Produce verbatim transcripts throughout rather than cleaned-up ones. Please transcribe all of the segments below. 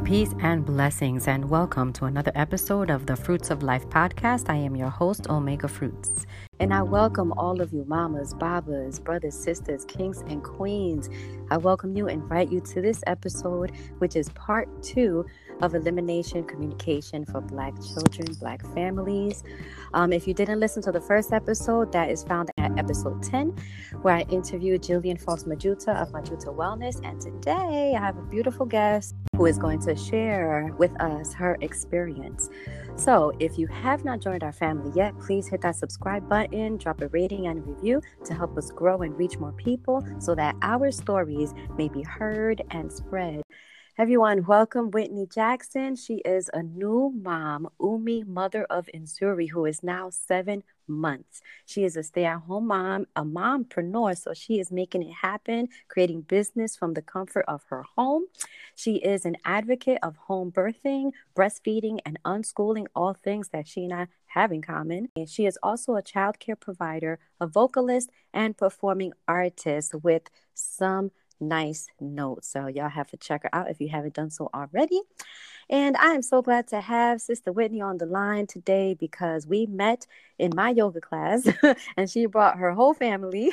Peace and blessings, and welcome to another episode of the Fruits of Life podcast. I am your host, Omega Fruits, and I welcome all of you mamas, babas, brothers, sisters, kings, and queens. I welcome you and invite you to this episode, which is part two of Elimination Communication for Black Children, Black Families. Um, if you didn't listen to the first episode, that is found at episode ten, where I interviewed Jillian Fox Majuta of Majuta Wellness. And today I have a beautiful guest who is going to share with us her experience. So if you have not joined our family yet, please hit that subscribe button, drop a rating and a review to help us grow and reach more people so that our stories may be heard and spread. Everyone, welcome Whitney Jackson. She is a new mom, Umi, mother of Inzuri, who is now seven months. She is a stay-at-home mom, a mompreneur, so she is making it happen, creating business from the comfort of her home. She is an advocate of home birthing, breastfeeding, and unschooling, all things that she and I have in common. And she is also a child care provider, a vocalist, and performing artist with some nice notes. So y'all have to check her out if you haven't done so already. And I am so glad to have Sister Whitney on the line today because we met in my yoga class and she brought her whole family.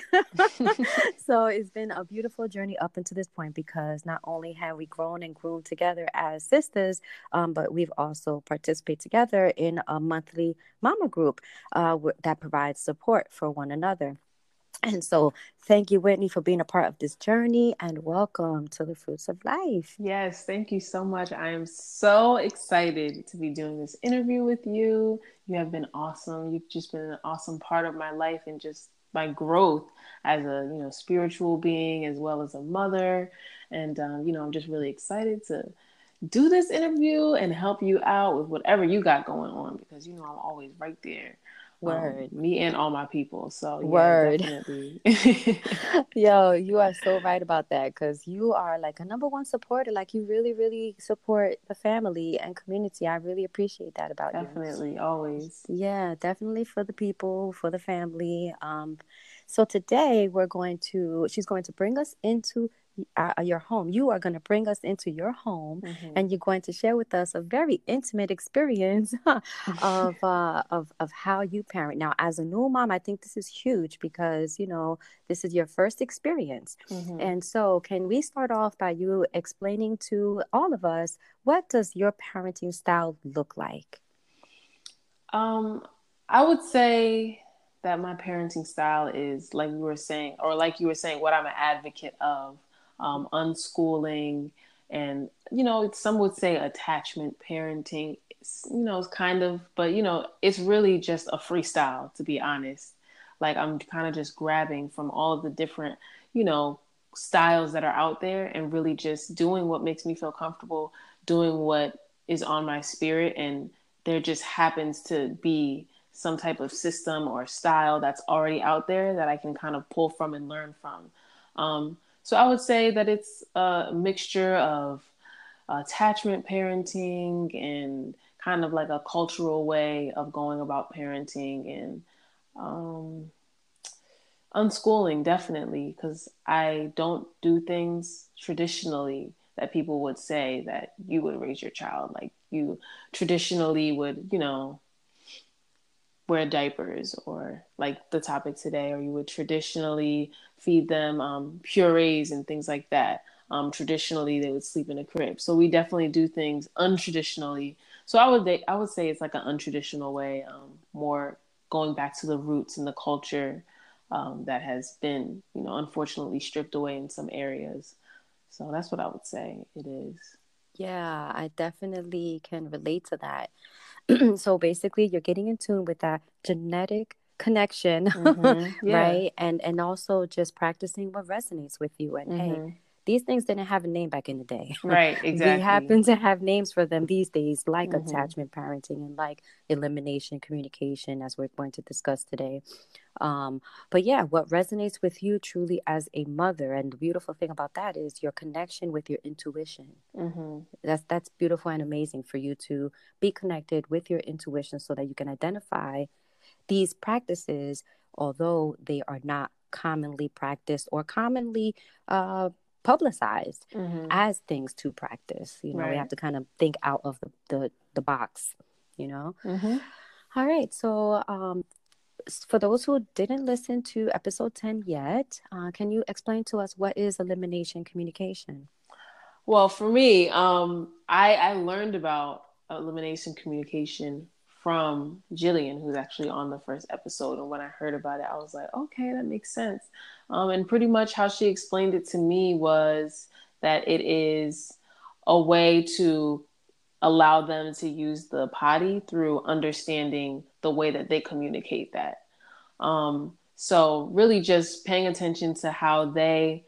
So it's been a beautiful journey up until this point because not only have we grown and groomed together as sisters, um, but we've also participated together in a monthly mama group uh, that provides support for one another. And so thank you, Whitney, for being a part of this journey and welcome to the Fruits of Life. Yes, thank you so much. I am so excited to be doing this interview with you. You have been awesome. You've just been an awesome part of my life and just my growth as a, you know, spiritual being as well as a mother. And, um, you know, I'm just really excited to do this interview and help you out with whatever you got going on because, you know, I'm always right there. Word. Um, me and all my people. So yeah, Word. definitely. Yo, you are so right about that because you are like a number one supporter. Like you really, really support the family and community. I really appreciate that about definitely, you. Definitely, always. Yeah, definitely for the people, for the family. Um, so today we're going to, she's going to bring us into Uh, your home. You are going to bring us into your home, mm-hmm. and you're going to share with us a very intimate experience of uh, of of how you parent. Now, as a new mom, I think this is huge because you know this is your first experience, mm-hmm. and so can we start off by you explaining to all of us what does your parenting style look like? Um, I would say that my parenting style is like you were saying, or like you were saying, what I'm an advocate of. Um, unschooling and, you know, some would say attachment parenting, it's, you know, it's kind of, but, you know, it's really just a freestyle, to be honest. Like I'm kind of just grabbing from all of the different, you know, styles that are out there and really just doing what makes me feel comfortable, doing what is on my spirit. And there just happens to be some type of system or style that's already out there that I can kind of pull from and learn from. Um, So I would say that it's a mixture of attachment parenting and kind of like a cultural way of going about parenting and um, unschooling, definitely, because I don't do things traditionally that people would say that you would raise your child. Like you traditionally would, you know, wear diapers or like the topic today, or you would traditionally feed them um, purees and things like that. Um, traditionally, they would sleep in a crib. So we definitely do things untraditionally. So I would I would say it's like an untraditional way, um, more going back to the roots and the culture um, that has been, you know, unfortunately stripped away in some areas. So that's what I would say it is. Yeah, I definitely can relate to that. So basically you're getting in tune with that genetic connection, mm-hmm. yeah. right? And and also just practicing what resonates with you. And mm-hmm. hey, these things didn't have a name back in the day. Right, exactly. We happen to have names for them these days, like mm-hmm. attachment parenting and like elimination communication, as we're going to discuss today. Um, but yeah, what resonates with you truly as a mother, and the beautiful thing about that is your connection with your intuition. Mm-hmm. That's that's beautiful and amazing for you to be connected with your intuition so that you can identify these practices, although they are not commonly practiced or commonly uh, publicized Mm-hmm. as things to practice. You know, right. We have to kind of think out of the, the, the box, you know? Mm-hmm. All right. So, um, for those who didn't listen to episode ten yet, uh, can you explain to us what is elimination communication? Well, for me, um, I, I learned about elimination communication from Jillian, who's actually on the first episode. And when I heard about it, I was like, okay, that makes sense. Um, and pretty much how she explained it to me was that it is a way to allow them to use the potty through understanding the way that they communicate that. Um, so really just paying attention to how they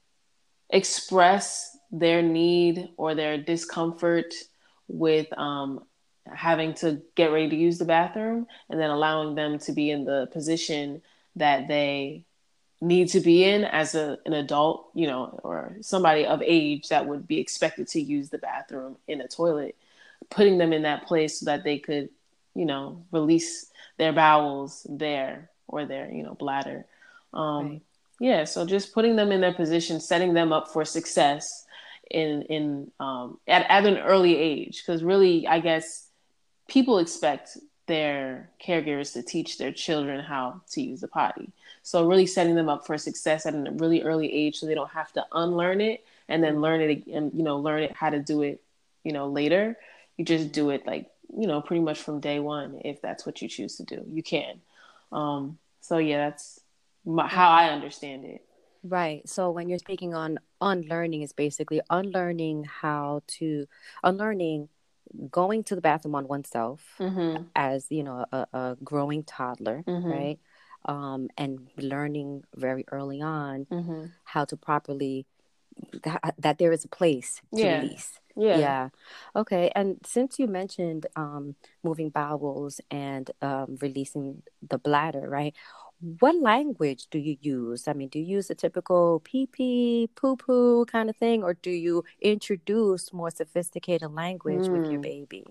express their need or their discomfort with um, having to get ready to use the bathroom, and then allowing them to be in the position that they need to be in as a, an adult, you know, or somebody of age that would be expected to use the bathroom in a toilet, putting them in that place so that they could, you know, release their bowels there or their, you know, bladder. Um, right. Yeah, so just putting them in their position, setting them up for success in in um, at, at an early age. Because really, I guess people expect their caregivers to teach their children how to use the potty. So really setting them up for success at a really early age so they don't have to unlearn it and then learn it and, you know, learn it how to do it, you know, later. You just do it like, you know, pretty much from day one, if that's what you choose to do. You can. Um, so yeah, that's my, how I understand it. Right. So when you're speaking on unlearning, is basically unlearning how to, unlearning going to the bathroom on oneself mm-hmm. as, you know, a, a growing toddler, mm-hmm. right? Um, and learning very early on mm-hmm. how to properly, that, that there is a place to yeah. release. Yeah. Yeah. Okay. And since you mentioned um, moving bowels and um, releasing the bladder, right? What language do you use? I mean, do you use a typical pee pee, poo poo kind of thing, or do you introduce more sophisticated language mm. with your baby?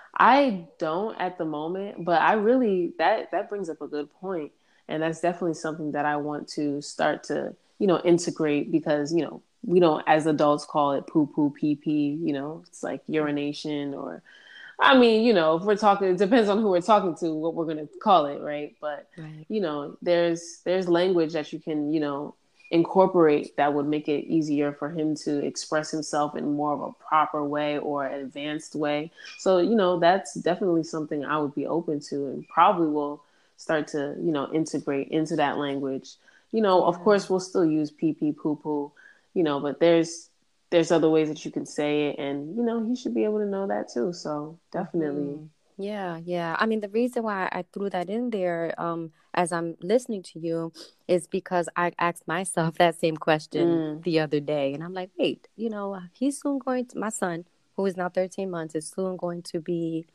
I don't at the moment, but I really, that, that brings up a good point. And that's definitely something that I want to start to, you know, integrate, because, you know, we don't, as adults, call it poo poo, pee pee, you know, it's like urination, or, I mean, you know, if we're talking, it depends on who we're talking to, what we're going to call it, right? But, right. you know, there's there's language that you can, you know, incorporate that would make it easier for him to express himself in more of a proper way or an advanced way. So, you know, that's definitely something I would be open to, and probably will start to, you know, integrate into that language. You know, yeah. Of course, we'll still use pee pee, poo poo, you know, but there's there's other ways that you can say it, and, you know, he should be able to know that too. So definitely. Mm-hmm. Yeah. Yeah. I mean, the reason why I threw that in there, um, as I'm listening to you, is because I asked myself that same question mm. the other day, and I'm like, wait, you know, he's soon going to, my son, who is now thirteen months, is soon going to be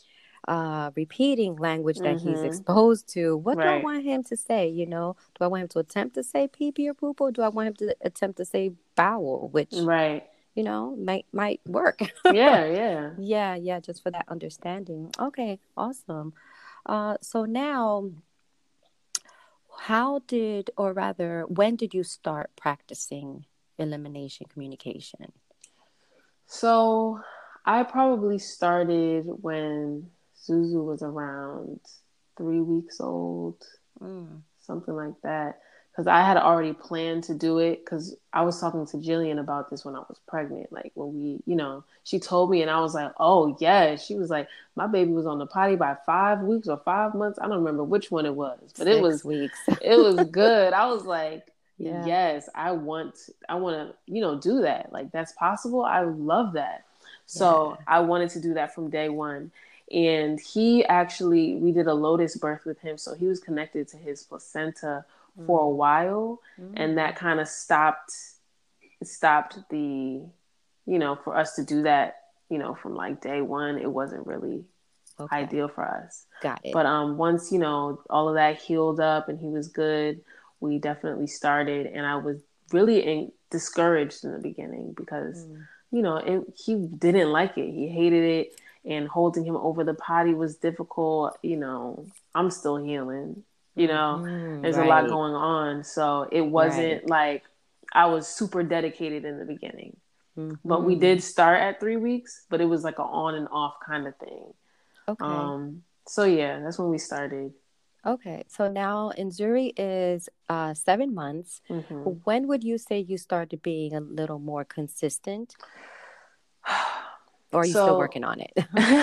uh, repeating language that mm-hmm. he's exposed to. What right. do I want him to say? You know, do I want him to attempt to say pee pee or poo poo? Do I want him to attempt to say bowel, which, right. you know, might might work. yeah, yeah. Yeah, yeah, just for that understanding. Okay, awesome. Uh, so now, how did, or rather, when did you start practicing elimination communication? So I probably started when Zuzu was around three weeks old, mm. something like that. Because I had already planned to do it, because I was talking to Jillian about this when I was pregnant. Like when we, you know, she told me, and I was like, oh, yeah. She was like, my baby was on the potty by five weeks or five months. I don't remember which one it was, but Six it was weeks. It was good. I was like, yeah. yes, I want, I want to, you know, do that. Like, that's possible. I love that. So yeah. I wanted to do that from day one. And he actually, we did a lotus birth with him. So he was connected to his placenta mm. for a while. Mm. And that kind of stopped, stopped the, you know, for us to do that, you know, from like day one, it wasn't really okay. ideal for us. Got it. But um, once, you know, all of that healed up and he was good, we definitely started. And I was really in, discouraged in the beginning because, mm. you know, it, he didn't like it. He hated it. And holding him over the potty was difficult. You know, I'm still healing. You know, mm-hmm, there's right. a lot going on. So it wasn't right. like I was super dedicated in the beginning. Mm-hmm. But we did start at three weeks, but it was like an on and off kind of thing. Okay. Um, so yeah, that's when we started. Okay. So now Nzuri is uh, seven months. Mm-hmm. When would you say you started being a little more consistent? Or are you so, still working on it?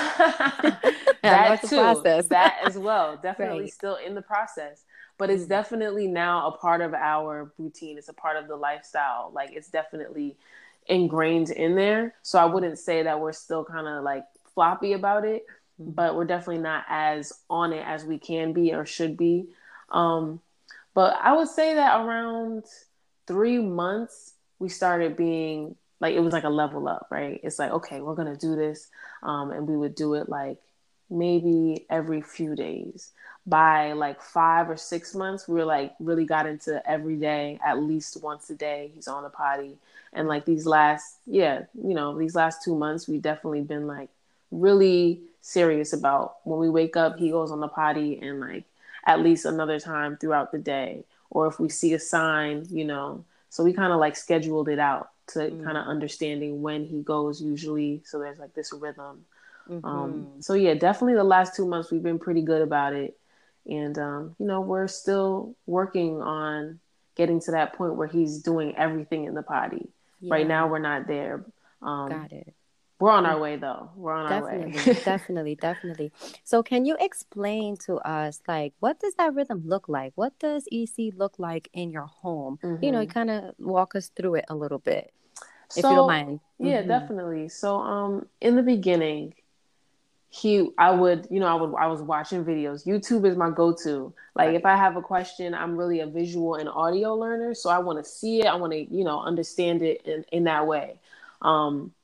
that too, process. That as well. Definitely right. still in the process. But it's mm. definitely now a part of our routine. It's a part of the lifestyle. Like it's definitely ingrained in there. So I wouldn't say that we're still kind of like floppy about it, mm-hmm. but we're definitely not as on it as we can be or should be. Um, but I would say that around three months, we started being like, it was like a level up, right? It's like, okay, we're going to do this. Um, and we would do it like maybe every few days. By like five or six months, we were like really got into every day, at least once a day, he's on the potty. And like these last, yeah, you know, these last two months, we've definitely been like really serious about when we wake up, he goes on the potty and like at least another time throughout the day. Or if we see a sign, you know, so we kind of like scheduled it out to mm. kind of understanding when he goes usually. So there's like this rhythm. Mm-hmm. Um, so yeah, definitely the last two months we've been pretty good about it. And, um, you know, we're still working on getting to that point where he's doing everything in the potty. Yeah. Right now, we're not there. Um, Got it. We're on our way, though. We're on definitely, our way. definitely, definitely. So can you explain to us, like, what does that rhythm look like? What does E C look like in your home? Mm-hmm. You know, kind of walk us through it a little bit, so, if you don't mind. Yeah, mm-hmm. definitely. So um, in the beginning, he, I would, you know, I would, I was watching videos. YouTube is my go-to. Like right. if I have a question, I'm really a visual and audio learner. So I want to see it. I want to, you know, understand it in, in that way. Um,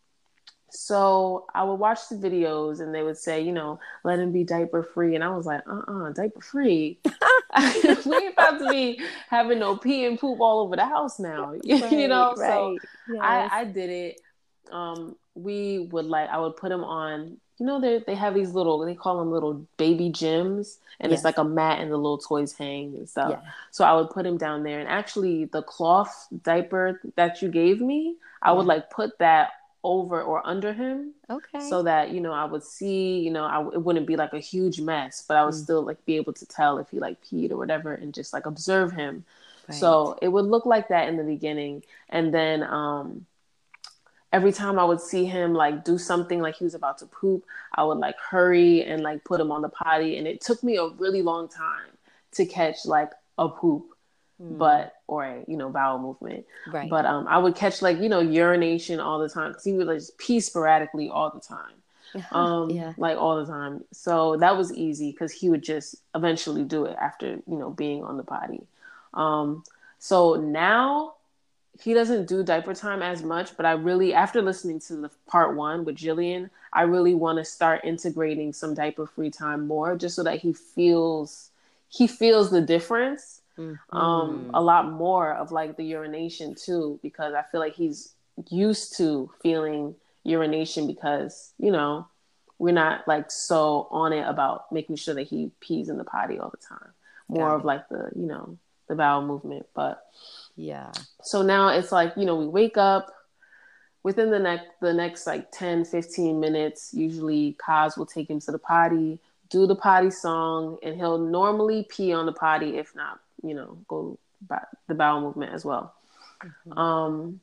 so I would watch the videos and they would say, you know, let him be diaper free. And I was like, uh-uh, diaper free. We ain't about to be having no pee and poop all over the house now. Right, you know, right. so yes. I, I did it. Um, we would like, I would put him on, you know, they they have these little, they call them little baby gyms, and yes. it's like a mat and the little toys hang and stuff. Yeah. So I would put him down there, and actually the cloth diaper that you gave me, I yeah. would like put that over or under him. Okay. So that, you know, I would see, you know, I, it wouldn't be like a huge mess, but I would mm. still like be able to tell if he like peed or whatever and just like observe him. Right. So it would look like that in the beginning. And then, um, every time I would see him like do something like he was about to poop, I would like hurry and like put him on the potty. And it took me a really long time to catch like a poop, mm. but, or a, you know, bowel movement. Right. But um, I would catch like, you know, urination all the time because he would like just pee sporadically all the time. Um, yeah. Like all the time. So that was easy because he would just eventually do it after, you know, being on the potty. Um, so now he doesn't do diaper time as much, but I really, after listening to the part one with Jillian, I really want to start integrating some diaper free time more, just so that he feels, he feels the difference, mm-hmm. um, a lot more of like the urination too, because I feel like he's used to feeling urination because, you know, we're not like so on it about making sure that he pees in the potty all the time. More of like the, you know, the bowel movement, but yeah. So now it's like, you know, we wake up within the next, the next like ten, fifteen minutes, usually Kaz will take him to the potty, do the potty song, and he'll normally pee on the potty. If not, you know, go by the bowel movement as well. Mm-hmm. Um,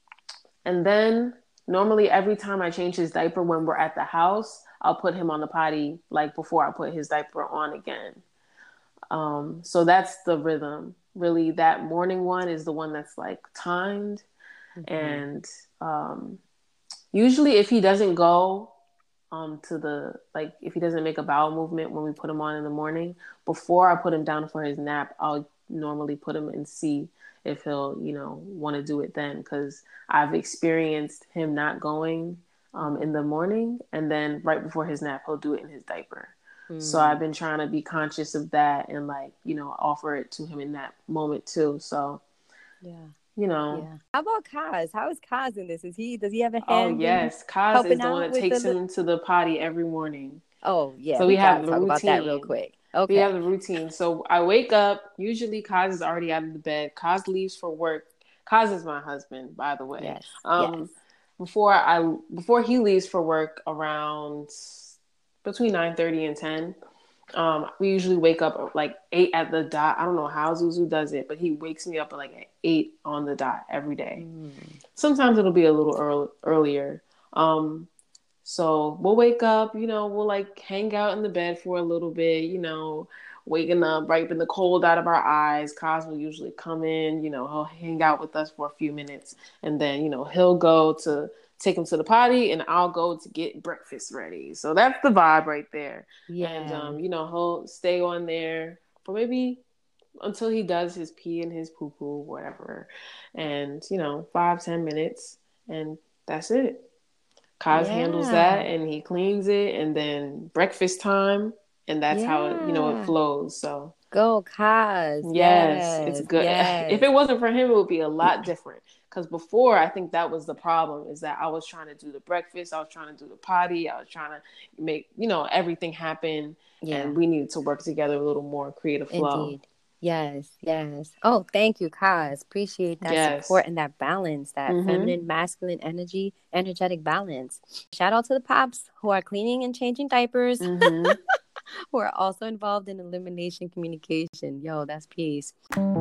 and then normally every time I change his diaper when we're at the house, I'll put him on the potty, like before I put his diaper on again. Um, so that's the rhythm. Really, that morning one is the one that's like timed. Mm-hmm. And um, usually if he doesn't go um, to the, like if he doesn't make a bowel movement when we put him on in the morning, before I put him down for his nap, I'll normally put him and see if he'll, you know, want to do it then. Because I've experienced him not going um, in the morning, and then right before his nap, he'll do it in his diaper. So I've been trying to be conscious of that and like, you know, offer it to him in that moment too. So, yeah, you know. Yeah. How about Kaz? How is Kaz in this? Is he, does he have a hand? Oh, yes. Kaz is the one that takes the... him to the potty every morning. Oh, yeah. So we, we have the talk routine. About that real quick. Okay. We have the routine. So I wake up. Usually Kaz is already out of the bed. Kaz leaves for work Kaz is my husband, by the way. Yes. Yes. Um, before I before he leaves for work around between nine thirty and ten. Um, we usually wake up at like eight at the dot. I don't know how Zuzu does it, but he wakes me up at like at eight on the dot every day. Mm. Sometimes it'll be a little early, earlier. Um, so we'll wake up, you know, we'll like hang out in the bed for a little bit, you know, waking up, wiping the cold out of our eyes. Kaz will usually come in, you know, he'll hang out with us for a few minutes, and then, you know, he'll go to take him to the potty, and I'll go to get breakfast ready. So that's the vibe right there. And, Yeah. um, you know, he'll stay on there for maybe until he does his pee and his poo poo, whatever. And, you know, five, ten minutes, and that's it. Kaz handles Yeah. that and he cleans it, and then breakfast time, and that's how it, you know, it Yeah. flows. So Go, Kaz. yes, it's Yes. good. If Yes. it wasn't for him, it would be a lot different. Because before, I think that was the problem, is that I was trying to do the breakfast, I was trying to do the potty, I was trying to make, you know, everything happen, Yeah. and we needed to work together a little more, create a flow. Indeed. Yes, yes. Oh, thank you, Kaz. Appreciate that Yes. support and that balance, that Mm-hmm. feminine, masculine energy, energetic balance. Shout out to the pops who are cleaning and changing diapers, Mm-hmm. who are also involved in elimination communication. Yo, that's peace.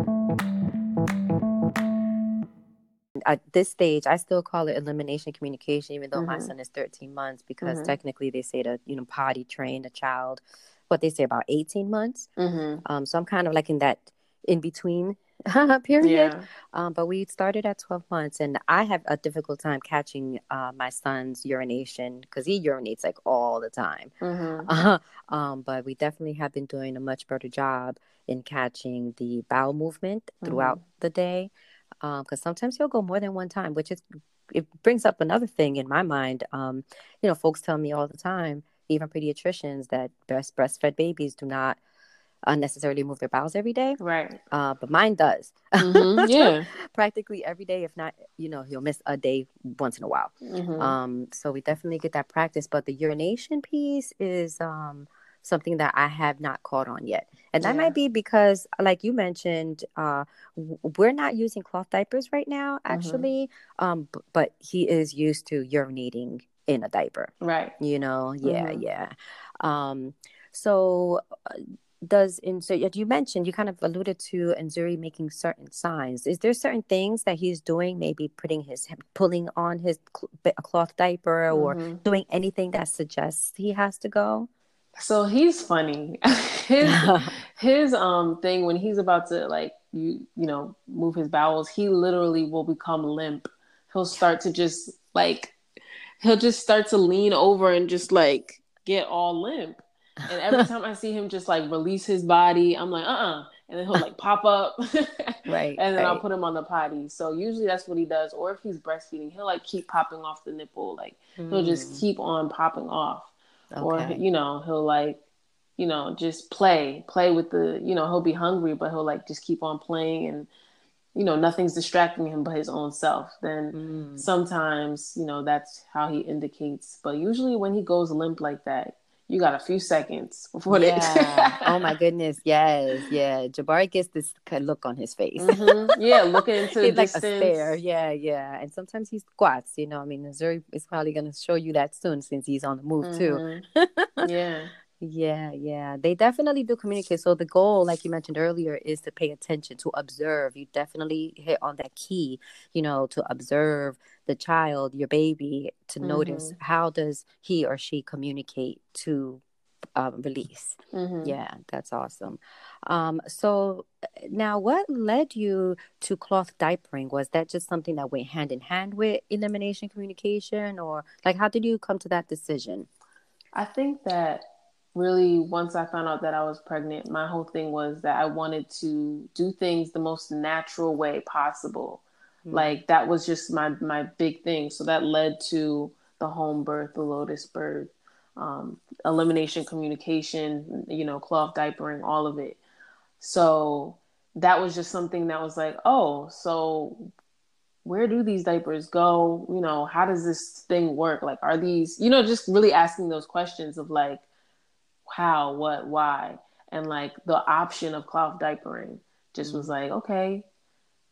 At this stage, I still call it elimination communication, even though my Mm-hmm. son is thirteen months, because Mm-hmm. technically they say to, you know, potty train a child, what they say about eighteen months. Mm-hmm. Um, so I'm kind of like in that in between period. Yeah. Um, but we started at twelve months, and I have a difficult time catching uh, my son's urination because he urinates like all the time. Mm-hmm. Uh, um, but we definitely have been doing a much better job in catching the bowel movement Mm-hmm. throughout the day. Because um, sometimes he'll go more than one time, which is it brings up another thing in my mind. Um, you know, folks tell me all the time, even pediatricians, that breast breastfed babies do not unnecessarily move their bowels every day. Right. Uh, but mine does. Mm-hmm. Yeah. Practically every day. If not, you know, he'll miss a day once in a while. Mm-hmm. Um, so we definitely get that practice. But the urination piece is um, something that I have not caught on yet. And that Yeah. might be because, like you mentioned, uh, w- we're not using cloth diapers right now, Mm-hmm. actually. Um, b- but he is used to urinating in a diaper. Right. You know, yeah, Mm-hmm. yeah. Um, so uh, does in so you mentioned, you kind of alluded to Nzuri making certain signs. Is there certain things that he's doing, maybe putting his pulling on his cl- a cloth diaper or Mm-hmm. doing anything that suggests he has to go? So he's funny. his his um thing when he's about to like you you know move his bowels, he literally will become limp. He'll start to just like he'll just start to lean over and just like get all limp. And every time I see him just like release his body, I'm like, uh-uh. And then he'll like pop up Right, and then I'll right. put him on the potty. So usually that's what he does. Or if he's breastfeeding, he'll like keep popping off the nipple. Like he'll just Mm, keep on popping off. Or, okay. you know, he'll like, you know, just play, play with the, you know, he'll be hungry, but he'll like just keep on playing and, you know, nothing's distracting him but his own self. Then Mm. sometimes, you know, that's how he indicates. But usually when he goes limp like that, you got a few seconds before they. Yeah. Oh my goodness. Yes. Yeah. Jabari gets this kind of look on his face. Mm-hmm. Yeah, looking into the He's like a stare. distance. Yeah. Yeah. And sometimes he squats, you know. I mean, Missouri is probably going to show you that soon since he's on the move too. Mm-hmm. Yeah. Yeah, yeah. They definitely do communicate. So the goal, like you mentioned earlier, is to pay attention, to observe. You definitely hit on that key, you know, to observe the child, your baby, to notice Mm-hmm. how does he or she communicate to um, release. Mm-hmm. Yeah, that's awesome. Um, so now what led you to cloth diapering? Was that just something that went hand in hand with elimination communication, or like how did you come to that decision? I think that really once I found out that I was pregnant, my whole thing was that I wanted to do things the most natural way possible. Hmm. Like that was just my my big thing. So that led to the home birth, the lotus birth, um, elimination communication, you know, cloth diapering, all of it. So that was just something that was like, oh, so where do these diapers go? You know, how does this thing work? Like, are these, you know, just really asking those questions of like, how, what, why? And like the option of cloth diapering just was Mm. like, okay,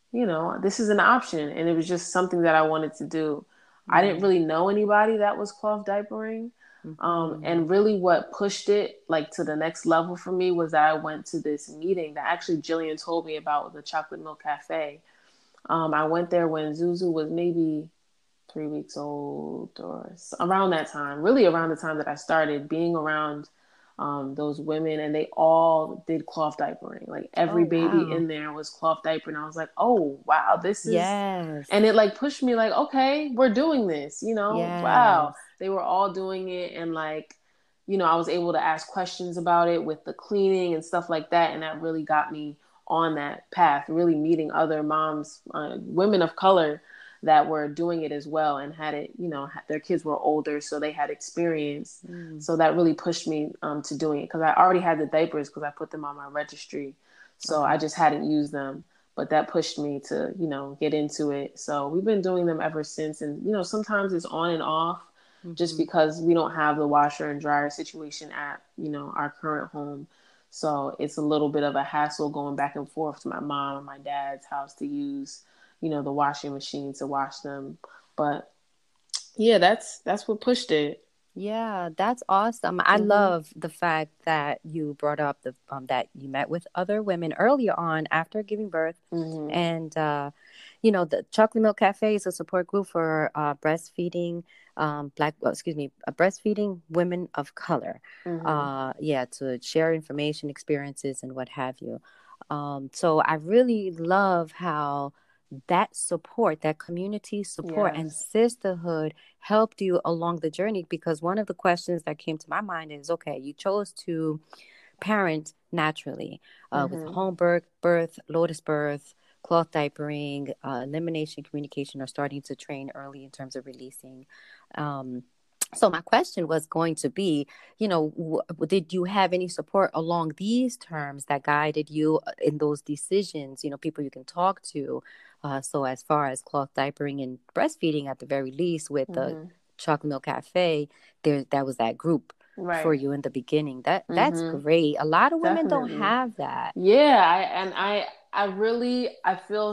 you know, this is an option. And it was just something that I wanted to do. I didn't Right. really know anybody that was cloth diapering. Um, Mm-hmm. and really what pushed it like to the next level for me was that I went to this meeting that actually Jillian told me about, the Chocolate Milk Cafe. Um, I went there when Zuzu was maybe three weeks old or around that time, really around the time that I started being around um, those women, and they all did cloth diapering. Like every Oh, baby wow. in there was cloth diapering. I was like, oh, wow, this is, Yes. and it like pushed me like, okay, we're doing this, you know, wow. Yes. They were all doing it. And like, you know, I was able to ask questions about it with the cleaning and stuff like that. And that really got me on that path, really meeting other moms, uh, women of color that were doing it as well and had it, you know, their kids were older, so they had experience. Mm. So that really pushed me um, to doing it because I already had the diapers because I put them on my registry. So I Okay. just hadn't used them. But that pushed me to, you know, get into it. So we've been doing them ever since. And, you know, sometimes it's on and off just Mm-hmm. because we don't have the washer and dryer situation at, you know, our current home. So it's a little bit of a hassle going back and forth to my mom and my dad's house to use, you know, the washing machine to wash them. But yeah, that's that's what pushed it. Yeah, that's awesome. I Mhm. love the fact that you brought up the um that you met with other women earlier on after giving birth, Mhm. and uh, you know, the Chocolate Milk Cafe is a support group for uh, breastfeeding um black well, excuse me, uh, breastfeeding women of color. Mhm. Uh, yeah, to share information, experiences, and what have you. Um, so I really love how that support, that community support and Yes. sisterhood helped you along the journey, because one of the questions that came to my mind is, okay, you chose to parent naturally, uh, with Mhm. home birth, birth, lotus birth, cloth diapering, uh, elimination communication, or starting to train early in terms of releasing. Um, so my question was going to be, you know, w- did you have any support along these terms that guided you uh, in those decisions? You know, people you can talk to. Uh, so as far as cloth diapering and breastfeeding, at the very least, with the Mhm. Chocolate Milk Cafe, there that was that group for Right. you in the beginning. That that's Mhm. great. A lot of women don't Definitely. have that. Yeah, I and I I really I feel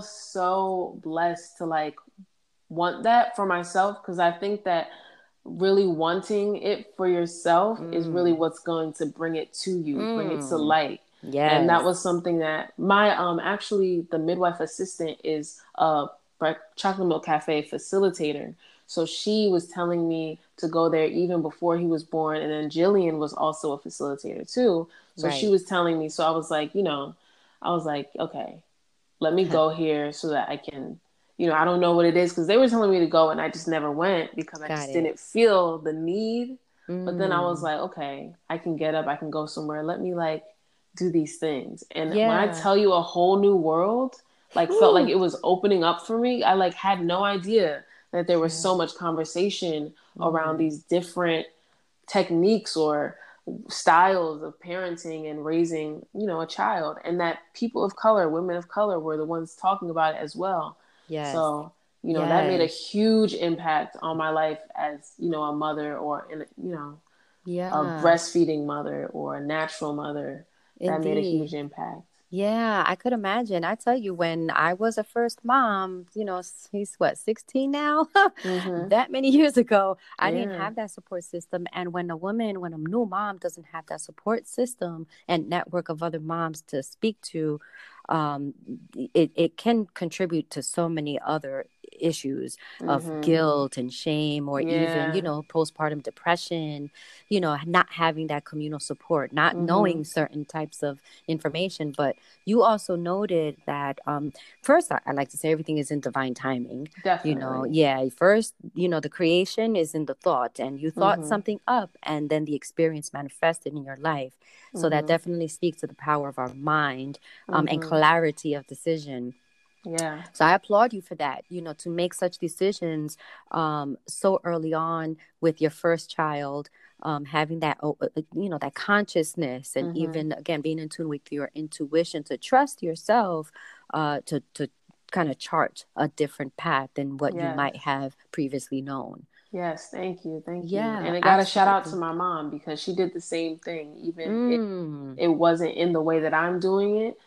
so blessed to like want that for myself because I think that really wanting it for yourself is really Mm. what's going to bring it to you, bring it to Mm. light. And that Yes. was something that my um actually the midwife assistant is a chocolate milk cafe facilitator. So she was telling me to go there even before he was born. And then Jillian was also a facilitator too. So she Right. was telling me, so I was like, you know, I was like, okay, let me go here so that I can, you know, I don't know what it is because they were telling me to go and I just never went because I Got just it. didn't feel the need. But then I was Mm. like, okay, I can get up, I can go somewhere. Let me like do these things. And when I Yeah. tell you a whole new world, like felt like Whew. it was opening up for me. I like had no idea that there was Yeah. so much conversation around Mm. these different techniques or styles of parenting and raising, you know, a child, and that people of color, women of color, were the ones talking about it as well. Yes. So, you know, that made a Yes. huge impact on my life as, you know, a mother or, you know, a Yeah. breastfeeding mother or a natural mother. That made a huge Indeed. impact. Yeah, I could imagine. I tell you, when I was a first mom, you know, s- he's what, sixteen now? Mm-hmm. That many years ago, I didn't Yeah. have that support system. And when a woman, when a new mom doesn't have that support system and network of other moms to speak to, um, it, it can contribute to so many other issues of Mm-hmm. guilt and shame, or even, you Yeah. know, postpartum depression, you know, not having that communal support, not Mm-hmm. knowing certain types of information. But you also noted that, um, first, I, I like to say everything is in divine timing. You know, Definitely. yeah, first, you know, the creation is in the thought, and you thought Mm-hmm. something up, and then the experience manifested in your life. So that Mm-hmm. definitely speaks to the power of our mind, um, and Mm-hmm. clarity of decision. Yeah. So I applaud you for that, you know, to make such decisions um, so early on with your first child, um, having that, oh, uh, uh, you know, that consciousness, and Mm-hmm. even, again, being in tune with your intuition, to trust yourself, uh, to, to kind of chart a different path than what you Yes. might have previously known. Yes, thank you, thank you. Yeah, And I got a shout out to absolutely. my mom because she did the same thing, even if Mm, it wasn't in the way that I'm doing it.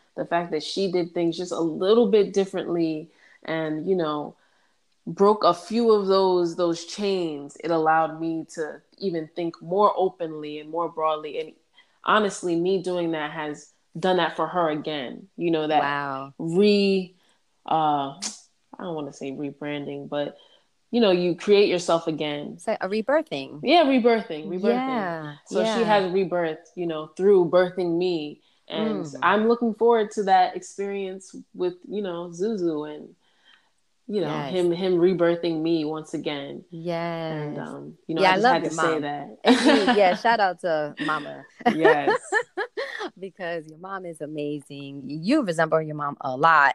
the fact that she did things just a little bit differently and, you know, broke a few of those those chains, it allowed me to even think more openly and more broadly. And honestly, me doing that has done that for her again. You know, that Wow. re uh I don't want to say rebranding, but you know, you create yourself again. It's like a rebirthing. Yeah, rebirthing, rebirthing. Yeah. So she Yeah. has rebirthed, you know, through birthing me. And Mm. I'm looking forward to that experience with, you know, Zuzu and, you know, Yes. him him rebirthing me once again. And Yes. um, you know, Yeah, I I just love had your to say mom. And you, yeah, that. shout out to mama. Yes. Because your mom is amazing. You resemble your mom a lot.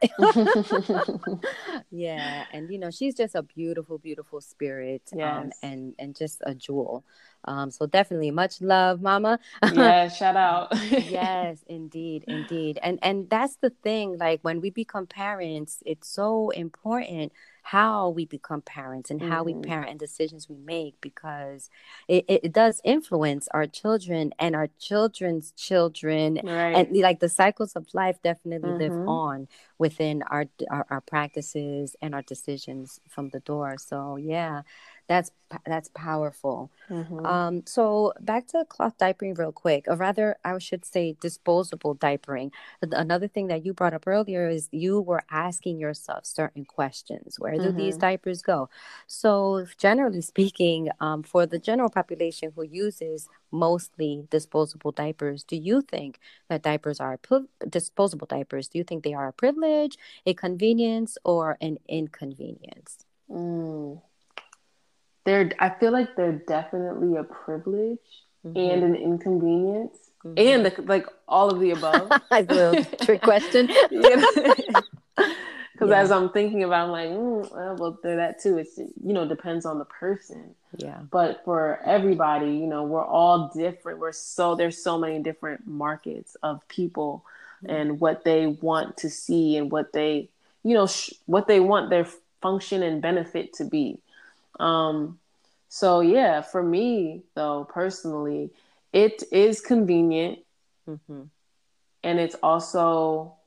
Yeah, and you know, she's just a beautiful, beautiful spirit, um, Yes. and and just a jewel. Um, so definitely much love, mama. Yeah, shout out. Yes, indeed, indeed. And and that's the thing, like when we become parents, it's so important how we become parents and how we hmm parent and decisions we make, because it, it, it does influence our children and our children's children, and Right. like the cycles of life definitely live hmm on within our, our our practices and our decisions from the door. So yeah, that's that's powerful. hmm Um, so back to cloth diapering real quick, or rather, I should say disposable diapering. Another thing that you brought up earlier is you were asking yourself certain questions. Where do these hmm diapers go? So generally speaking, um, for the general population who uses mostly disposable diapers, do you think that diapers are pri- disposable diapers? Do you think they are a privilege, a convenience, or an inconvenience? Mm. They're, I feel like they're definitely a privilege and Mm-hmm. an inconvenience and Mm-hmm. the, like all of the above. It's a little trick question. You know? Because as Yeah. I'm thinking about it, I'm like, mm, well, well, they're that too. It's, you know, depends on the person. Yeah. But for everybody, you know, we're all different. We're so, there's so many different markets of people and what they want to see and what they, you know, sh- what they want their function and benefit to be. Um, so yeah, for me though, personally, it is convenient Mm-hmm. and it's also,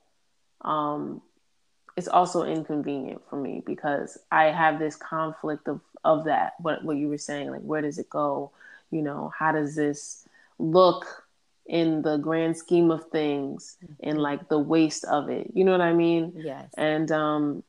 um, it's also inconvenient for me because I have this conflict of, of that. What, what you were saying, like, where does it go? You know, how does this look in the grand scheme of things and Mm-hmm. like the waste of it? You know what I mean? Yes. And, um,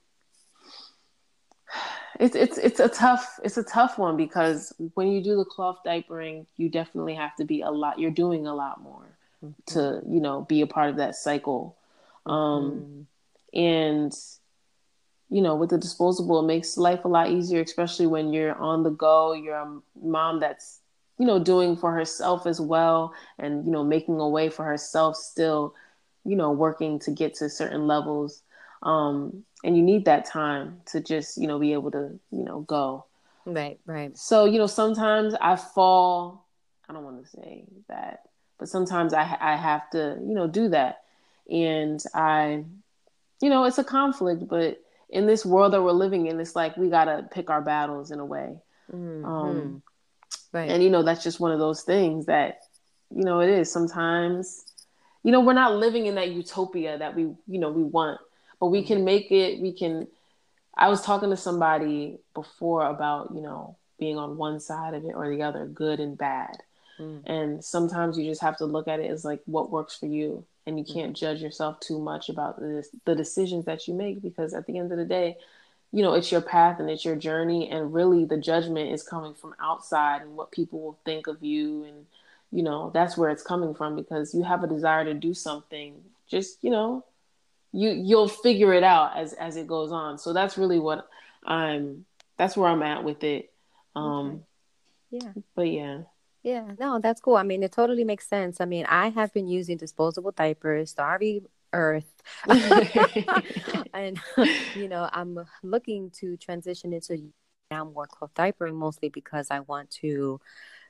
it's it's it's a tough it's a tough one because when you do the cloth diapering, you definitely have to be a lot. You're doing a lot more Mm-hmm. to, you know, be a part of that cycle. Um, Mm-hmm. and you know, with the disposable, it makes life a lot easier, especially when you're on the go. You're a mom that's, you know, doing for herself as well, and you know, making a way for herself still, you know, working to get to certain levels. Um, and you need that time to just, you know, be able to, you know, go. Right, right. So, you know, sometimes I fall, I don't want to say that, but sometimes I, I have to, you know, do that. And I, you know, it's a conflict, but in this world that we're living in, it's like we got to pick our battles in a way. Mm-hmm. Um, Right. and, you know, that's just one of those things that, you know, it is sometimes, you know, we're not living in that utopia that we, you know, we want, but we Mm-hmm. can make it, we can, I was talking to somebody before about, you know, being on one side of it or the other, good and bad. And sometimes you just have to look at it as like what works for you. And you Mm-hmm. can't judge yourself too much about the, the decisions that you make because at the end of the day, you know, it's your path and it's your journey. And really the judgment is coming from outside and what people will think of you. And, you know, that's where it's coming from because you have a desire to do something. Just, you know, you you'll figure it out as as it goes on. So that's really what I'm that's where I'm at with it. Okay. Um Yeah. but yeah. Yeah. No, that's cool. I mean, it totally makes sense. I mean, I have been using disposable diapers. Sorry, Earth. And, you know, I'm looking to transition into now more cloth diapering mostly because I want to,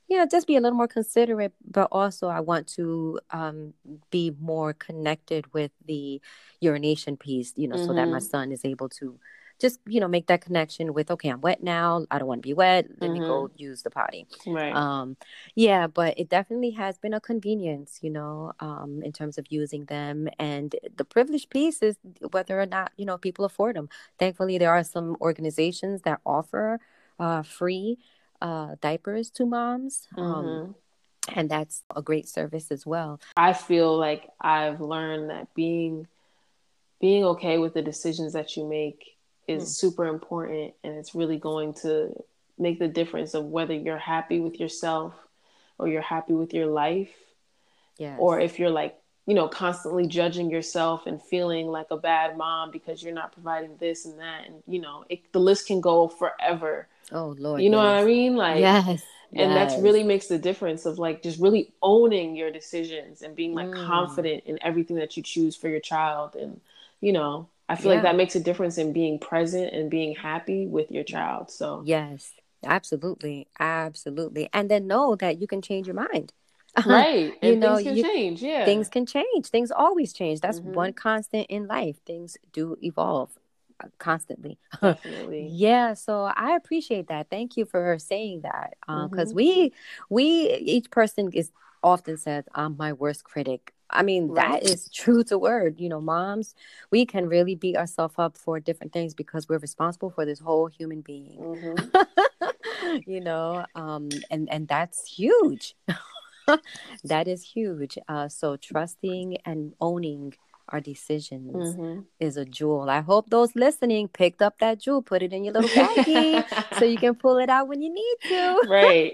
yeah, just be a little more considerate, but also I want to um, be more connected with the urination piece, you know, so that my Mm-hmm. son is able to just, you know, make that connection with, okay, I'm wet now. I don't want to be wet. Let me Mm-hmm. go use the potty. Right. Um, yeah, but it definitely has been a convenience, you know, um, in terms of using them. And the privilege piece is whether or not, you know, people afford them. Thankfully, there are some organizations that offer uh, free uh, diapers to moms. Um, Mm-hmm. and that's a great service as well. I feel like I've learned that being being okay with the decisions that you make is Hmm. super important, and it's really going to make the difference of whether you're happy with yourself or you're happy with your life, or Yes. if you're like, you know, constantly judging yourself and feeling like a bad mom because you're not providing this and that, and you know, it, the list can go forever. Oh, Lord, You know what I yes. mean? Like, Yes. and that's Yes. really makes the difference of like just really owning your decisions and being like Mm. confident in everything that you choose for your child. And you know, I feel like Yeah. that makes a difference in being present and being happy with your child. So Yes. Absolutely. Absolutely. And then know that you can change your mind. right, You and know, things can you change. Yeah. things can change. Things always change. That's Hmm. one constant in life. Things do evolve uh, constantly. Definitely. Yeah, so I appreciate that. Thank you for saying that. Because Hmm. we, we, each person is often says, "I'm my worst critic." I mean, that Right. is true to word. You know, moms, we can really beat ourselves up for different things because we're responsible for this whole human being. Hmm. You know, um, and and that's huge. That is huge. Uh, so trusting and owning our decisions Hmm. is a jewel. I hope those listening picked up that jewel, put it in your little baggie so you can pull it out when you need to. Right.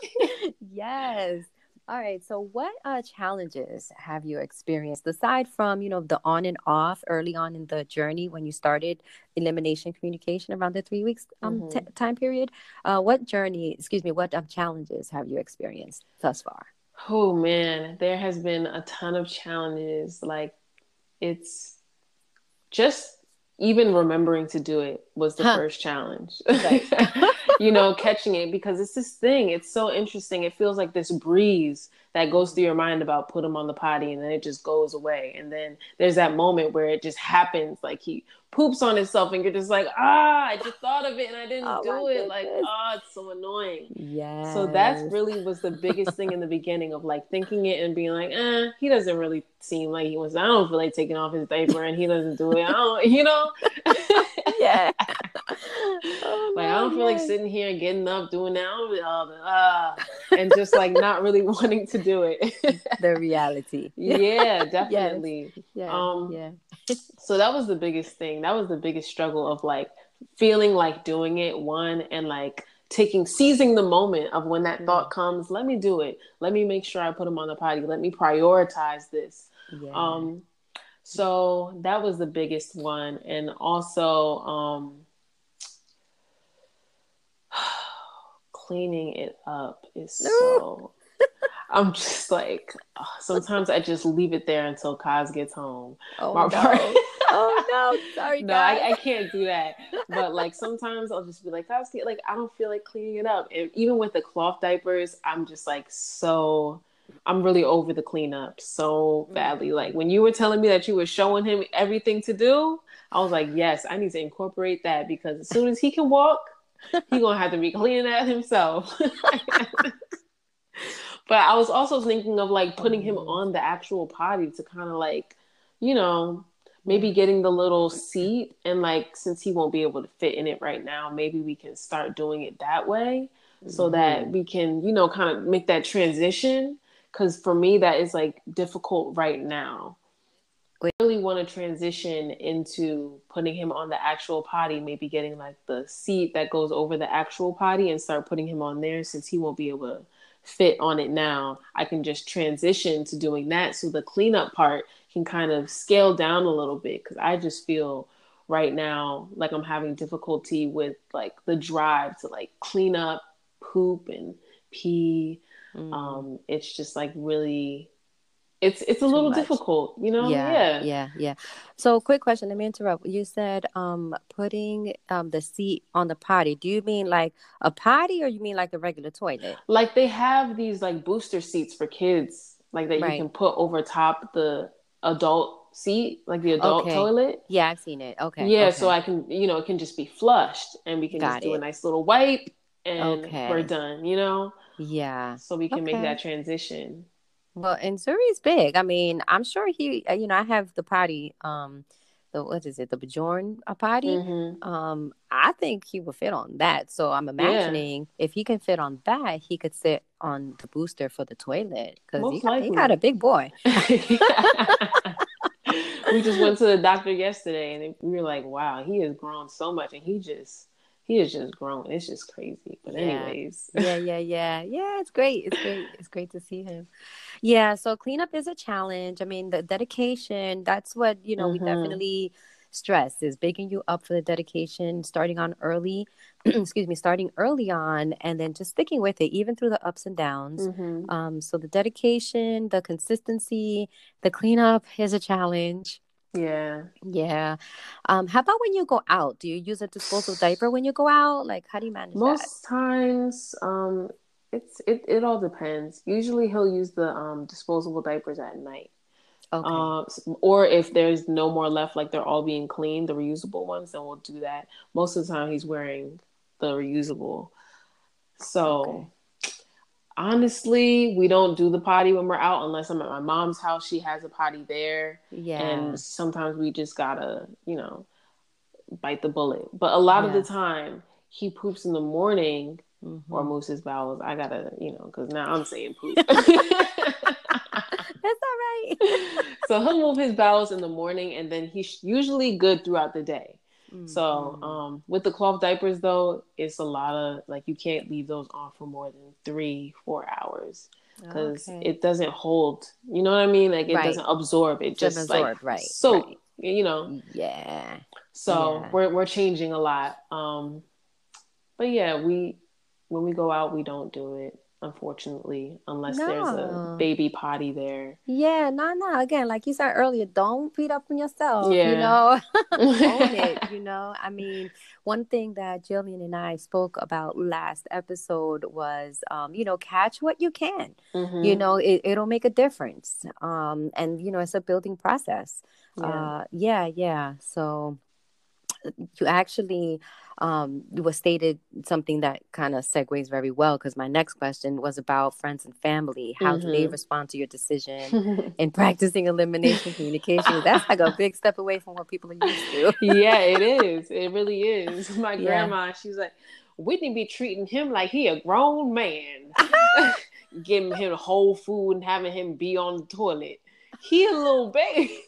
Yes. All right. So what uh, challenges have you experienced aside from, you know, the on and off early on in the journey when you started elimination communication around the three weeks um t- Hmm. time period? Uh, what journey, excuse me, what um, challenges have you experienced thus far? Oh man, there has been a ton of challenges. Like, it's just even remembering to do it was the Huh. first challenge. Right. You know, catching it, because it's this thing. It's so interesting. It feels like this breeze that goes through your mind about put him on the potty, and then it just goes away. And then there's that moment where it just happens, like he poops on himself, and you're just like, ah, I just thought of it and I didn't Oh my do it. Like, goodness. ah, it's so annoying. So that's Yes. really was the biggest thing in the beginning of like thinking it and being like, eh, he doesn't really seem like he wants. I don't feel like taking off his diaper, and he doesn't do it. I don't, you know. Yeah. Oh Like, I Lord, don't feel like yes. sitting here and getting up, doing that, all the uh, and just like not really wanting to do it. The reality. Yeah, Yes. definitely. Yeah. Um, Yeah. so that was the biggest thing. That was the biggest struggle of like feeling like doing it, one, and like taking seizing the moment of when that Mm. thought comes, let me do it. Let me make sure I put him on the potty. Let me prioritize this. Yeah. Um, so that was the biggest one. And also, um, cleaning it up is No. so, I'm just like, ugh, sometimes I just leave it there until Kaz gets home. Oh My part. no. Oh no. Sorry, No, I, guys. I can't do that. But like sometimes I'll just be like, Kaz, like I don't feel like cleaning it up. And even with the cloth diapers, I'm just like so, I'm really over the cleanup so badly. Like Mm. when you were telling me that you were showing him everything to do, I was like, yes, I need to incorporate that, because as soon as he can walk, he gonna have to be cleaning that himself. But I was also thinking of like Oh putting my him goodness. on the actual potty to kind of like, you know, Yeah. maybe getting the little seat, and like since he won't be able to fit in it right now, maybe we can start doing it that way so that Mm-hmm. we can, you know, kind of make that transition. Because for me, that is like difficult right now. Wait. I really want to transition into putting him on the actual potty, maybe getting like the seat that goes over the actual potty and start putting him on there, since he won't be able to fit on it now. I can just transition to doing that so the cleanup part can kind of scale down a little bit, because I just feel right now like I'm having difficulty with like the drive to like clean up poop and pee. Mm. Um, it's just like really it's it's a too little much. difficult, you know? Yeah, Yeah. yeah, yeah. So, quick question. Let me interrupt. You said um putting um the seat on the potty. Do you mean like a potty, or you mean like a regular toilet? Like they have these like booster seats for kids, like that you Right. can put over top the adult seat, like the adult Okay. toilet. Yeah, I've seen it. Okay. Yeah, so Okay. I can, you know, it can just be flushed and we can just Got do a it. nice little wipe and we're Okay. done, you know? Yeah. So we can make Okay. that transition. Well, and Zuri's big. I mean, I'm sure he, uh, you know, I have the potty, um, the what is it, the Bjorn uh, potty. Mm-hmm. Um, I think he would fit on that. So I'm Yeah, imagining if he can fit on that, he could sit on the booster for the toilet because he most got he got a likely. big boy. We just went to the doctor yesterday and we were like, wow, he has grown so much and he just, he is just grown. It's just crazy. But Yeah. anyways. Yeah, yeah, yeah. Yeah, it's great. It's great. It's great to see him. Yeah, so cleanup is a challenge. I mean, the dedication, that's what, you know, we Mm-hmm. definitely stress is making you up for the dedication, starting on early, excuse me, starting early on, and then just sticking with it, even through the ups and downs. Mm-hmm. Um, so the dedication, the consistency, the cleanup is a challenge. Yeah. Yeah. Um, how about when you go out? Do you use a disposable diaper when you go out? Like, how do you manage that? Most times, um, it's it, it all depends. Usually he'll use the um disposable diapers at night. Okay. Uh, or if there's no more left, like they're all being cleaned, the reusable ones, then we'll do that. Most of the time he's wearing the reusable. So Okay. honestly, we don't do the potty when we're out unless I'm at my mom's house. She has a potty there. And Yeah. sometimes we just gotta, you know, bite the bullet. But a lot of the Yeah. time, he poops in the morning or Mm-hmm. moves his bowels. I gotta, you know, because now I'm saying poop. That's all right. So he'll move his bowels in the morning, and then he's usually good throughout the day. So Mm-hmm. um, with the cloth diapers, though, it's a lot of like you can't leave those on for more than three, four hours because Okay. it doesn't hold. You know what I mean? Like it Right. doesn't absorb. It Some just like absorb. Right. soak. Right. You know. Yeah. So Yeah. we're we're changing a lot. Um, but yeah, we when we go out, we don't do it, unfortunately, unless there's a No. baby potty there. Yeah, no, no. Again, like you said earlier, don't beat up on yourself, you Yeah. know, own it, you know. I mean, one thing that Jillian and I spoke about last episode was, um, you know, catch what you can, you Mm-hmm. know, it, it'll make a difference. Um, and, you know, it's a building process. Yeah. Uh, yeah, yeah. So, you actually um was stated something that kind of segues very well because my next question was about friends and family. How do they Mm-hmm. respond to your decision in practicing elimination communication? That's like a big step away from what people are used to. Yeah, it is. It really is. My Yeah. grandma, she's like, Whitney be treating him like he a grown man, giving him whole food and having him be on the toilet. He a little baby.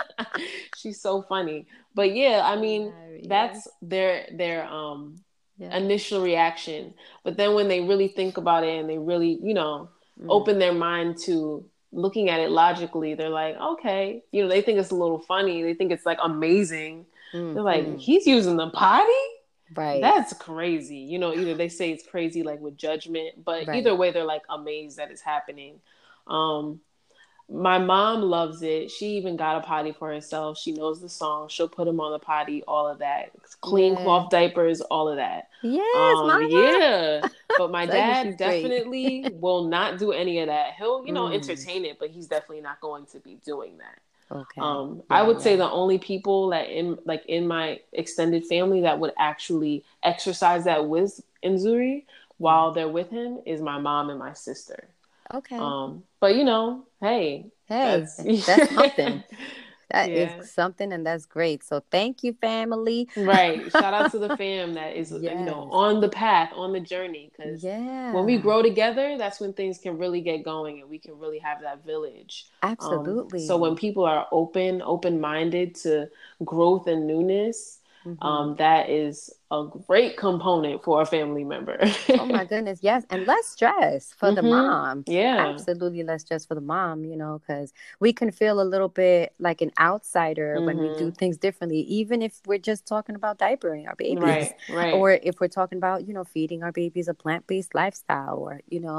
She's so funny. But yeah, I mean, Hilarious. that's their their um Yeah. initial reaction. But then when they really think about it and they really, you know, Mm. open their mind to looking at it logically, they're like, okay, you know, they think it's a little funny. They think it's like amazing. They're like, Mm-hmm. he's using the potty? Right. That's crazy. You know, either they say it's crazy like with judgment, but either Right. way, they're like amazed that it's happening. Um, my mom loves it. She even got a potty for herself. She knows the song. She'll put him on the potty, all of that. Clean Yeah. cloth diapers, all of that. Yes, Um, mama. yeah. But my Tell you she's dad great. definitely will not do any of that. He'll, you know, Mm. entertain it, but he's definitely not going to be doing that. Okay. Um, I Yeah, would say yeah. the only people that in like in my extended family that would actually exercise that with Inzuri Yeah. while they're with him is my mom and my sister. Okay. Um, but you know, hey, Hey, that's that's something. That is yeah. something, and that's great. So thank you, family. Right. Shout out to the fam that is, you know, Yes. on the path, on the journey. Because when we Yeah, grow together, that's when things can really get going and we can really have that village. Um, so when absolutely. people are open, open minded to growth and newness, Hmm. um, that is a great component for a family member. Oh my goodness, yes, and less stress for the Mm-hmm. mom. Yeah. Absolutely less stress for the mom, you know, because we can feel a little bit like an outsider when we do Mm-hmm. things differently, even if we're just talking about diapering our babies, Right. Right. or if we're talking about, you know, feeding our babies a plant-based lifestyle, or, you know,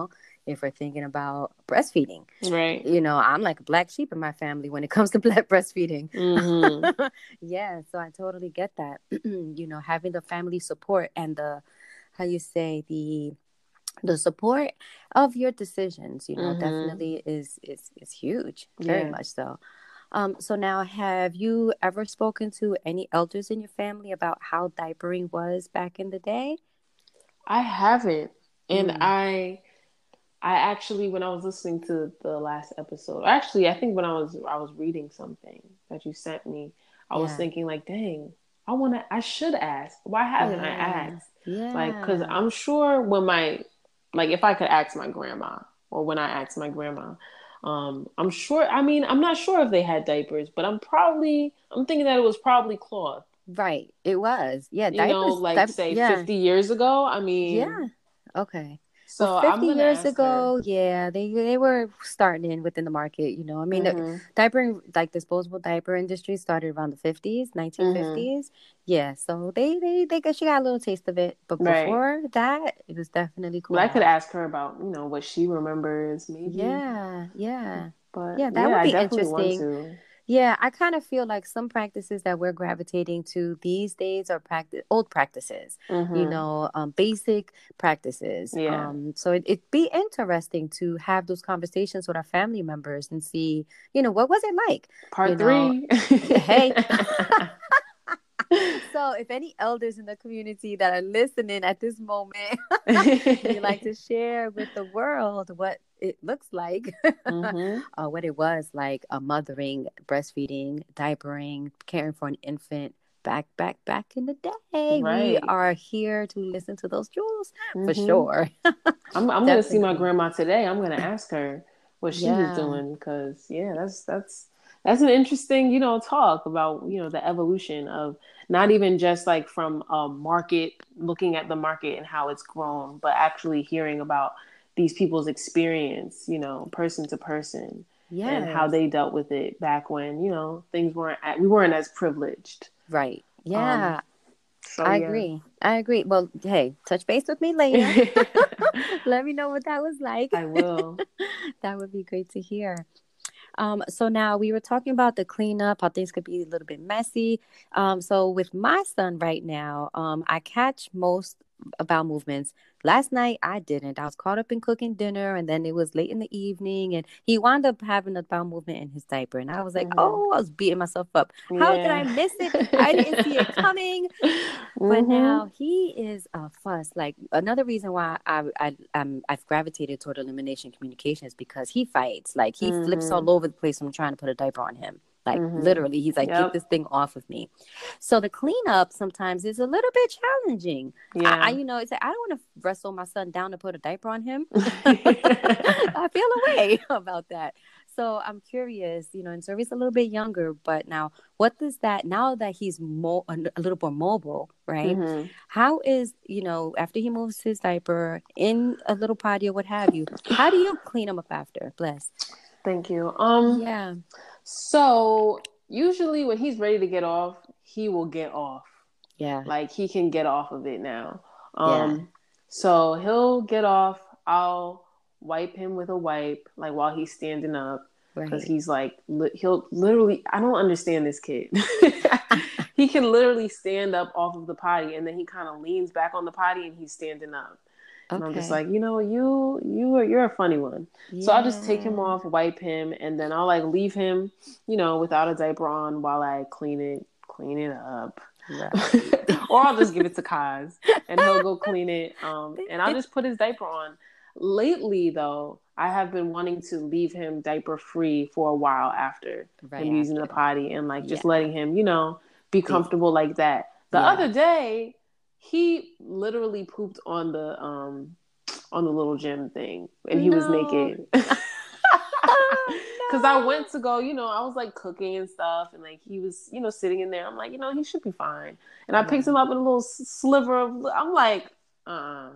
if we're thinking about breastfeeding. Right. You know, I'm like a black sheep in my family when it comes to black breastfeeding. Mm-hmm. Yeah, so I totally get that. You know, having the family support and the, how you say, the the support of your decisions, you know, Mm-hmm. definitely is is is huge, very Yeah. much so. Um, so now, have you ever spoken to any elders in your family about how diapering was back in the day? I haven't. And Mm, I I actually, when I was listening to the last episode, actually, I think when I was I was reading something that you sent me, I was yeah, thinking like, dang, I want to, I should ask. Why haven't I yeah, asked? Like, cause yeah. I'm sure when my, like, if I could ask my grandma, or when I asked my grandma, um, I'm sure. I mean, I'm not sure if they had diapers, but I'm probably, I'm thinking that it was probably cloth. Right, it was. Yeah, You know, diapers. like Di- say yeah, fifty years ago. I mean, yeah. Okay. Well, so I'm fifty gonna years ask her. ago, yeah, they they were starting in within the market, you know. I mean, the Mm-hmm. diapering, like disposable diaper industry started around the fifties, Mm-hmm. nineteen fifties. Yeah, so they they they got she got a little taste of it, but Right. before that, it was definitely But I could cloth. ask her about, you know, what she remembers, maybe. Yeah, yeah. But Yeah, that yeah, would I be definitely want interesting. to. Yeah, I kind of feel like some practices that we're gravitating to these days are practice old practices, you Mm-hmm. know, um, basic practices. Yeah. Um, so it, it'd be interesting to have those conversations with our family members and see, you know, what was it like? You Part know, three. hey. So if any elders in the community that are listening at this moment, you like to share with the world what it looks like, Mm-hmm. uh, what it was like, uh, mothering, breastfeeding, diapering, caring for an infant back, back, back in the day. We Right. are here to listen to those jewels for Mm-hmm. sure. I'm I'm gonna see my Definitely. grandma today. I'm gonna ask her what she was Yeah. doing because yeah, that's that's that's an interesting, you know, talk about, you know, the evolution of not even just like from a market, looking at the market and how it's grown, but actually hearing about these people's experience, you know, person to person, and how Yes. they dealt with it back when, you know, things weren't at, we weren't as privileged. Right. Um, Yeah. so I yeah. agree. I agree. Well, hey, touch base with me later. Let me know what that was like. I will. That would be great to hear. Um, so now we were talking about the cleanup, how things could be a little bit messy. Um, so with my son right now, um, I catch most bowel movements. Last night I didn't. I was caught up in cooking dinner, and then it was late in the evening, and he wound up having a bowel movement in his diaper, and I was like, Hmm. "Oh!" I was beating myself up. How did I Yeah. miss it? I didn't see it coming. But Hmm. now he is a fuss. Like another reason why I I um I've gravitated toward elimination communication is because he fights. Like he flips Hmm. all over the place when I'm trying to put a diaper on him. Like Hmm. literally, he's like, "Get Yep. this thing off of me." So the cleanup sometimes is a little bit challenging. I, I Yeah. you know, it's like, I don't want to wrestle my son down to put a diaper on him. I feel a way about that. So I'm curious, you know, and so he's a little bit younger, but now what does that, now that he's mo- a a little more mobile, right? Hmm. How is, you know, after he moves his diaper in a little potty or what have you, how do you clean him up after? Bless. Thank you. Um, Yeah. so usually when he's ready to get off, he will get off. Yeah. Like he can get off of it now. Yeah. Um, so he'll get off. I'll wipe him with a wipe, like while he's standing up, because Right. he's like li- he'll literally. I don't understand this kid. He can literally stand up off of the potty, and then he kind of leans back on the potty, and he's standing up. And I'm just Okay. like, you know, you you are you're a funny one. So I'll just take him Yeah. off, wipe him, and then I'll like leave him, you know, without a diaper on while I clean it, clean it up. Right. Or I'll just give it to Kaz and he'll go clean it. Um, and I'll just put his diaper on. Lately, though, I have been wanting to leave him diaper free for a while after Right him using after. the potty and like just Yeah. letting him, you know, be Be, comfortable like that. The yeah. other day, he literally pooped on the um on the little gym thing and he was No. naked. Cause I No. went to go, you know, I was like cooking and stuff, and like he was, you know, sitting in there. I'm like, you know, he should be fine. And I picked him Yeah. up in a little sliver of. I'm like, uh. uh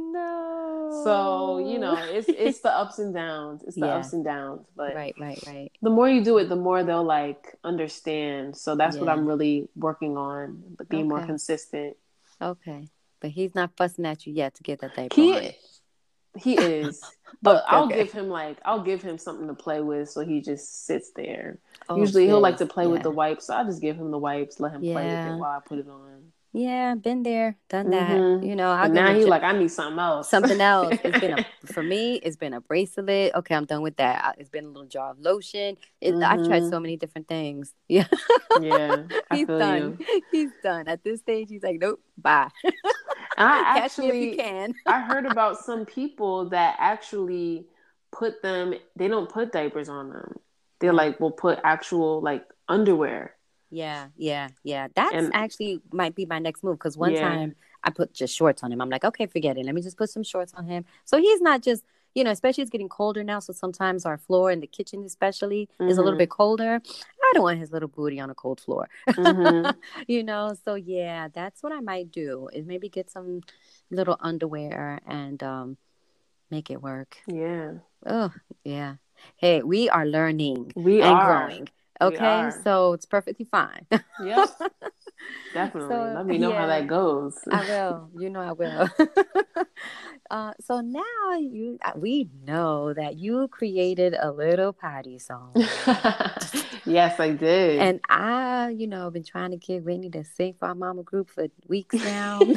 So you No. know, it's it's the ups and downs. It's the Yeah. ups and downs. But Right, right, right. the more you do it, the more they'll like understand. So that's what Yeah. I'm really working on, but being more Okay. consistent. Okay. But he's not fussing at you yet to get that diaper He on. he is. But Okay, I'll okay. give him like I'll give him something to play with, so he just sits there. Oh, Usually he'll like sis. to play with the Yeah. wipes, so I just give him the wipes, let him play with it Yeah. while I put it on. Yeah. Been there, done that. hmm You know, I'll But give him now a he j- like, I need something else. something else. It's been a for me. It's been a bracelet. Okay, I'm done with that. I- It's been a little jar of lotion. It, I've tried hmm so many different things. Yeah, Yeah, I he's feel done. you. He's done. At this stage, he's like, nope, bye. And I Catch me if you actually, can. I heard about some people that actually put them, they don't put diapers on them. They're Yeah. like, will put actual like underwear. Yeah, yeah, yeah. That's And actually might be my next move because one yeah, time I put just shorts on him. I'm like, okay, forget it. Let me just put some shorts on him. So he's not just, you know, especially it's getting colder now. So sometimes our floor in the kitchen, especially, is a little hmm bit colder. I don't want his little booty on a cold floor, hmm you know. So yeah, that's what I might do is maybe get some little underwear and um make it work. Yeah, Oh, yeah. Hey, we are learning we and are. growing. We Okay, are. so it's perfectly fine. Yep, definitely. So Let me know how yeah, that goes. I will. You know I will. uh, so now you uh, we know that you created a little party song. Yes, I did. And I, you know, been trying to get Whitney to sing for our mama group for weeks now.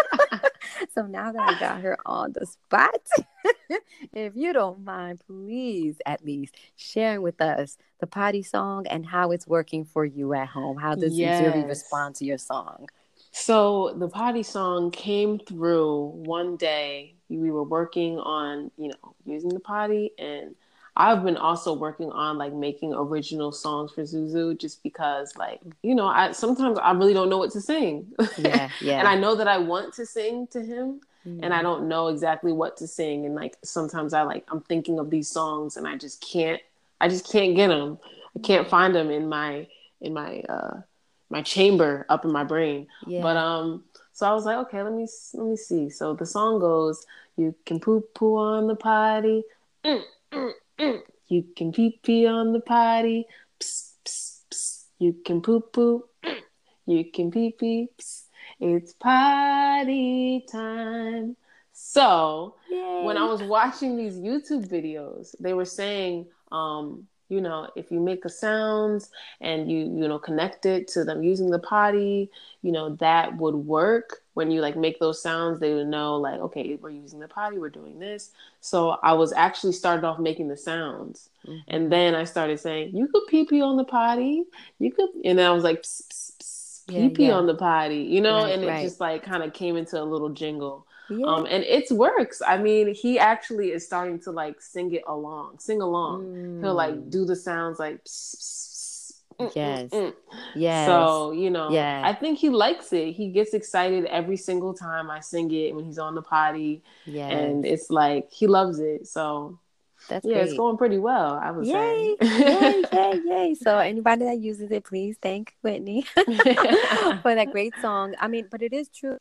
So now that I got her on the spot, if you don't mind, please at least sharing with us the potty song and how it's working for you at home. How does Zuri Yes. respond to your song? So the potty song came through one day. We were working on, you know, using the potty, and I've been also working on like making original songs for Zuzu just because like, you know, I sometimes I really don't know what to sing. Yeah, And yeah. I know that I want to sing to him and I Mm, don't know exactly what to sing, and like sometimes I like I'm thinking of these songs and I just can't I just can't get them. I can't mm. find them in my in my uh my chamber up in my brain. But Yeah. um, so I was like, okay, let me let me see. So the song goes, "You can poo poo on the potty, mm, mm, mm. You can pee pee on the potty, psst, psst, psst. You can poo poo, mm. You can pee pee, psst. It's potty time." So when I Yay. was watching these YouTube videos, they were saying, um, you know, if you make a sound and you you know connect it to them using the potty, you know, that would work. When you like make those sounds, they would know like, okay, we're using the potty, we're doing this. So I was actually started off making the sounds, and Mm-hmm. then I started saying, you could pee pee on the potty, you could, and then I was like, pss, pss, pss, Yeah, pee pee yeah. on the potty, you know, Right, and it right. just like kind of came into a little jingle. Yay. Um, and it works. I mean, he actually is starting to like sing it along, sing along. He'll like Mm. do the sounds like pss, pss, pss, mm, mm, Yes. mm. Yes. So, you know, Yeah. I think he likes it. He gets excited every single time I sing it when he's on the potty. And Yes. it's like he loves it. So, That's yeah, it's great. going pretty well, I would say. Yay. Yay. Yay. Yay. So anybody that uses it, please thank Whitney for that great song. I mean, but it is true.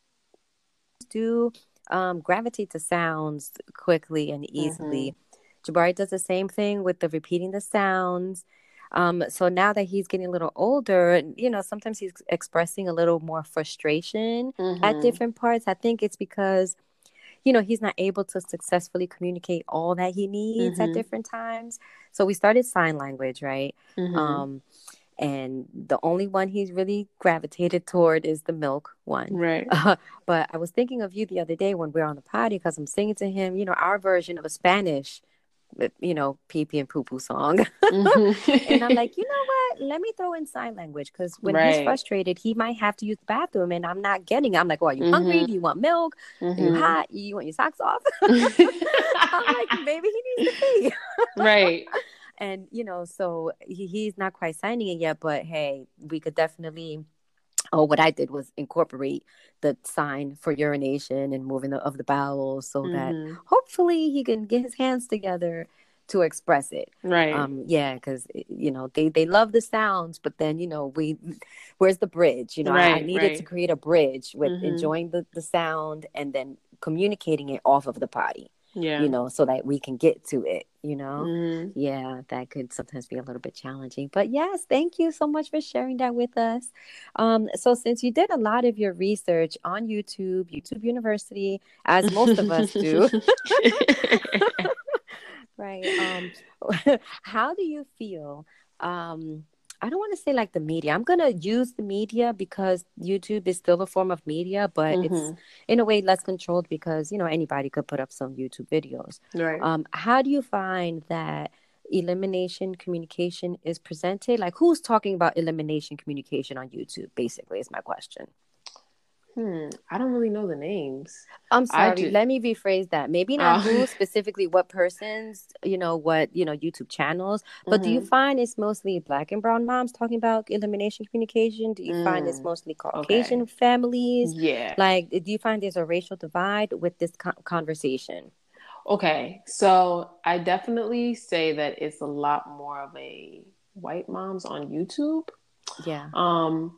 Do um, gravitate to sounds quickly and hmm easily. Jabari does the same thing with the repeating the sounds. Um, so now that he's getting a little older, you know, sometimes he's expressing a little more frustration at hmm different parts. I think it's because, you know, he's not able to successfully communicate all that he needs at hmm different times. So we started sign language, right? hmm Um, and the only one he's really gravitated toward is the milk one. Right. Uh, but I was thinking of you the other day when we were on the potty because I'm singing to him, you know, our version of a Spanish, uh, you know, pee pee and poo poo song. hmm And I'm like, you know what? Let me throw in sign language because when he's Right. frustrated, he might have to use the bathroom and I'm not getting it. I'm like, oh, are you hungry? hmm Do you want milk? Are you hmm hot? You want your socks off? I'm like, maybe he needs to pee. Right. And, you know, so he, he's not quite signing it yet, but hey, we could definitely. Oh, what I did was incorporate the sign for urination and moving the, of the bowels so that hmm hopefully he can get his hands together to express it. Right. Um, yeah, because you know they they love the sounds, but then you know we where's the bridge? You know, I, I Right. needed to Right. create a bridge with hmm enjoying the the sound and then communicating it off of the potty. You Yeah. know, so that we can get to it. You know, hmm yeah, that could sometimes be a little bit challenging. But yes, thank you so much for sharing that with us. Um, so since you did a lot of your research on YouTube, YouTube University, as most of us do, right. Um, how do you feel? Um, I don't want to say like the media. I'm gonna use the media because YouTube is still a form of media, but it's Mm-hmm. in a way less controlled because you know anybody could put up some YouTube videos. Right. Um, how do you find that elimination communication is presented? Like, who's talking about elimination communication on YouTube? Basically, is my question. Hmm. I don't really know the names. I'm I sorry, do. let me rephrase that. Maybe not Uh, who specifically, what persons, you know, what, you know, YouTube channels, but do you mm-hmm. find it's mostly black and brown moms talking about elimination communication? Do you find it's Mm. mostly Caucasian Okay. families? Yeah. Like, do you find there's a racial divide with this con- conversation? Okay. So I definitely say that it's a lot more of a white moms on YouTube. Yeah. Um,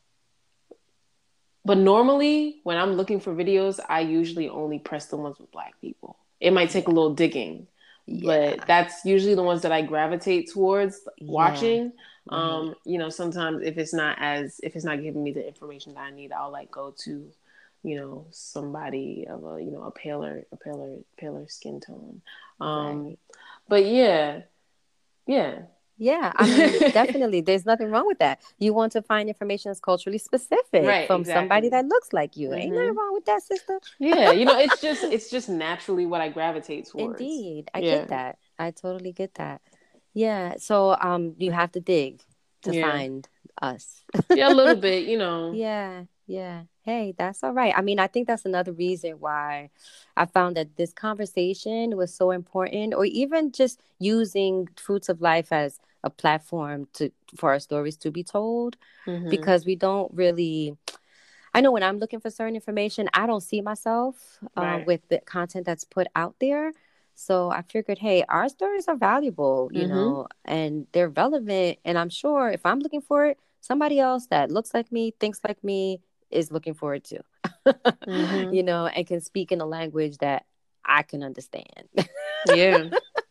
but normally when I'm looking for videos, I usually only press the ones with black people. It might take a Yeah. little digging, but Yeah. that's usually the ones that I gravitate towards Yeah. watching. Right. Um, you know, sometimes if it's not as if it's not giving me the information that I need, I'll like go to, you know, somebody of a, you know, a paler, a paler, paler skin tone. Um, Right. but yeah, yeah. Yeah, I mean, definitely, there's nothing wrong with that. You want to find information that's culturally specific Right, from somebody exactly. that looks like you. Ain't Mm-hmm. nothing wrong with that, sister. Yeah, you know, it's just it's just naturally what I gravitate towards. Indeed, I get Yeah. that. I totally get that. Yeah, so um, you have to dig to Yeah. find us. Yeah, a little bit, you know. Yeah, yeah. Hey, that's all right. I mean, I think that's another reason why I found that this conversation was so important, or even just using Fruits of Life as a platform to for our stories to be told, Mhm. because we don't really. I know when I'm looking for certain information, I don't see myself uh, Right. with the content that's put out there. So I figured, hey, our stories are valuable, you Mhm. know, and they're relevant. And I'm sure if I'm looking for it, somebody else that looks like me, thinks like me, is looking for it too, Mhm. you know, and can speak in a language that I can understand. Yeah.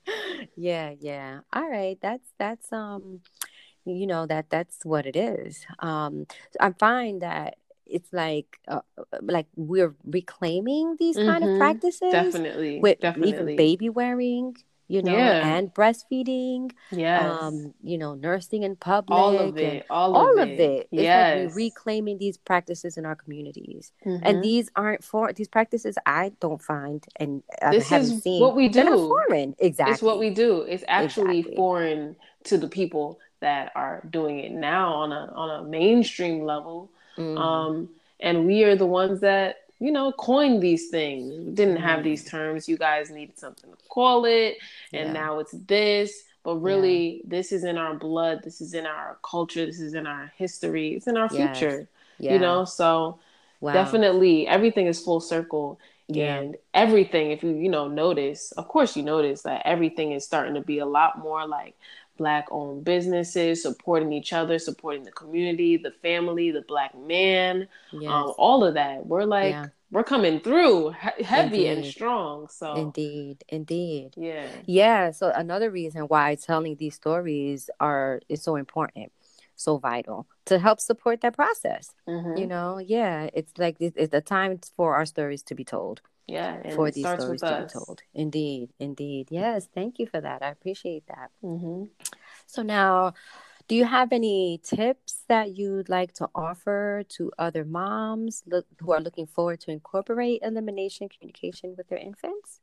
Yeah, yeah. All right. That's, that's, um, you know that that's what it is. um I find that it's like uh, uh, like we're reclaiming these kind of Mhm. practices Definitely. with even Definitely. baby wearing, you know, Yeah. and breastfeeding, Yes. um you know, nursing in All of public, and it. All of all of it. it. It's like we're Yes. reclaiming these practices in our communities, and Mhm. these aren't for these practices. I don't find, and I This haven't is seen, what we they're not do. foreign. It's what Exactly. we do. It's actually Exactly. foreign to the people that are doing it now on a on a mainstream level. Hmm. Um, and we are the ones that, you know, coined these things. We didn't have these Mm. terms. You guys needed something to call it, and Yeah. now it's this. But Yeah. really, this is in our blood. This is in our culture. This is in our history. It's in our Yes. future. You Yeah. know, so Wow. definitely everything is full circle. Yeah. And everything, if you you know notice, of course you notice that everything is starting to be a lot more like black owned businesses supporting each other, supporting the community, the family, the black man, um, Yes. all of that. We're like Yeah. we're coming through he- heavy and Indeed. strong. So Indeed. Indeed. yeah. Yeah. So another reason why telling these stories are is so important, so vital to help support that process. You Hmm. know, yeah, it's like it's, it's the time for our stories to be told, Yeah, and for it these starts with stories to be us. told. Indeed. Indeed. Yes. Thank you for that. I appreciate that. Hmm. So now, do you have any tips that you'd like to offer to other moms look, who are looking forward to incorporate elimination communication with their infants?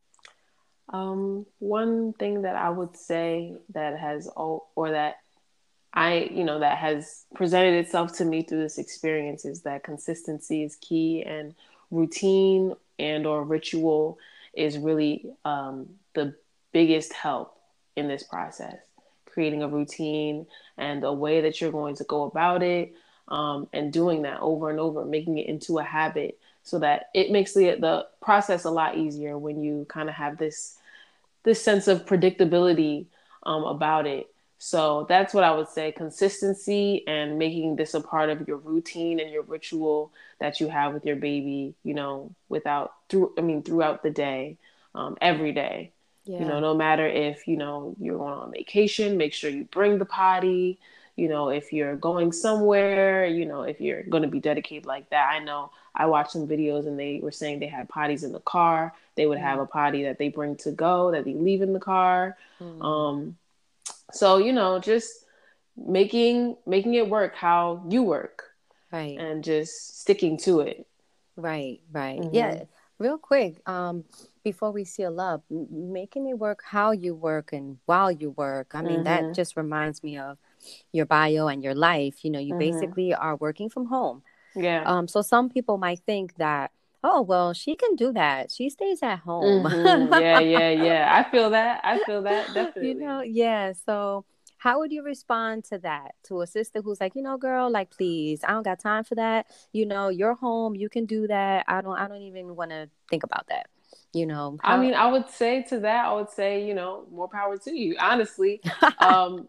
Um, one thing that I would say that has or that I, you know, that has presented itself to me through this experience is that consistency is key, and routine and or ritual is really um, the biggest help in this process. Creating a routine and a way that you're going to go about it, um, and doing that over and over, making it into a habit, so that it makes the the process a lot easier when you kind of have this this sense of predictability um, about it. So that's what I would say: consistency and making this a part of your routine and your ritual that you have with your baby. You know, without through I mean throughout the day, um, every day. You know, Yeah. no matter if you know you're going on vacation, make sure you bring the potty. you know, if you're going somewhere, you know, if you're going to be dedicated like that. I know I watched some videos and they were saying they had potties in the car. They would have Mm. a potty that they bring to go, that they leave in the car. Mm. Um, so, you know, just making making it work how you work, Right. and just sticking to it. Right, right. Mm-hmm. Yeah, real quick, um, before we seal up, m- making it work how you work and while you work. I mean, that Mm-hmm. just reminds me of your bio and your life. You know, you Mm-hmm. basically are working from home. Yeah. Um, so some people might think that, oh, well, she can do that. She stays at home. Mm-hmm. Yeah, yeah, yeah. I feel that. I feel that You definitely. know, yeah. So how would you respond to that? To a sister who's like, you know, girl, like, please, I don't got time for that. You know, you're home, you can do that. I don't I don't even want to think about that. You know, I how mean, I would say to that, I would say, you know, more power to you. Honestly, um,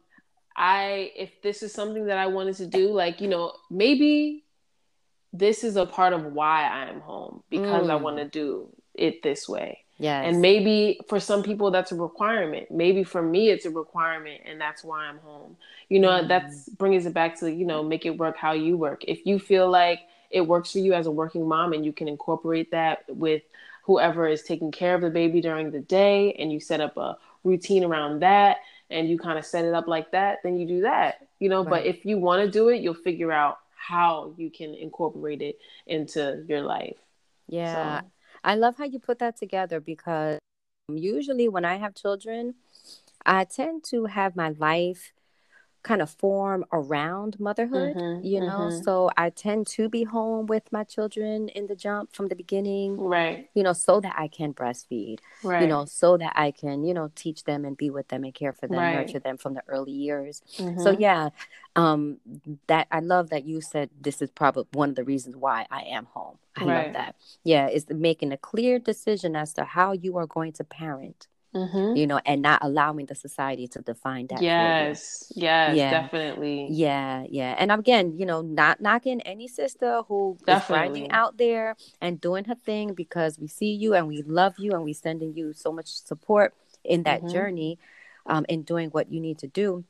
I if this is something that I wanted to do, like, you know, maybe this is a part of why I am home, because I want mm, to do it this way. And yes. maybe for some people that's a requirement. Maybe for me it's a requirement, and that's why I'm home. You know, Mm, that's brings it back to, you know, make it work how you work. If you feel like it works for you as a working mom and you can incorporate that with whoever is taking care of the baby during the day, and you set up a routine around that, and you kind of set it up like that, then you do that. You know, but right. if you want to do it, you'll figure out how you can incorporate it into your life. Yeah. So, I love how you put that together because usually when I have children, I tend to have my life kind of form around motherhood, mhm, you know. mhm, So I tend to be home with my children in the jump from the beginning, right, you know, so that I can breastfeed, you right, know, so that I can, you know, teach them and be with them and care for them, right, nurture them from the early years. So mhm, yeah, um, that I love that you said this is probably one of the reasons why I am home. I love right, that. Yeah, is making a clear decision as to how you are going to parent, mhm. you know, and not allowing the society to define that for you. Yes, yes, Yeah. definitely, Yeah, yeah. And again, you know, not knocking any sister who is grinding definitely. out there and doing her thing, because we see you and we love you and we sending you so much support in that Mhm, journey, um, in doing what you need to do.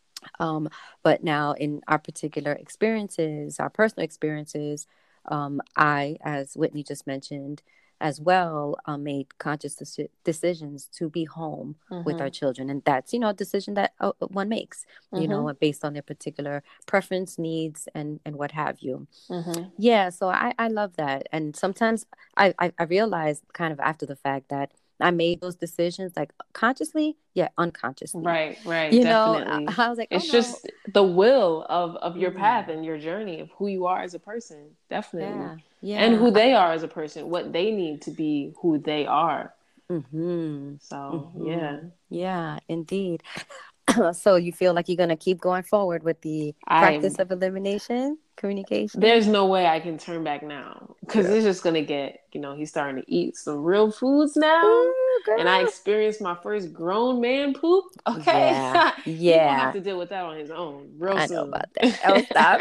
Um, but now in our particular experiences, our personal experiences, um, I, as Whitney just mentioned, as well, um, made conscious deci- decisions to be home with our mhm, children. And that's, you know, a decision that uh, one makes, you mhm, know, based on their particular preference, needs, and, and what have you. mhm. Yeah, so I, I love that. And sometimes I, I, I realized kind of after the fact that I made those decisions like consciously, yeah, unconsciously. Right, right, You know, I, definitely. I was like, oh It's no. just the will of of your path Mm, and your journey of who you are as a person, definitely. yeah, And yeah. who they are as a person, what they need to be who they are. Mm-hmm. So, Mm-hmm. yeah. Yeah, indeed. So you feel like you're gonna keep going forward with the I'm practice of elimination, communication? There's no way I can turn back now, because Girl. it's just gonna get, you know, he's starting to eat some real foods now, Ooh, and I girl. experienced my first grown man poop. Okay, Yeah, he gonna have yeah. to deal with that on his own real I know soon. about that. Oh, stop.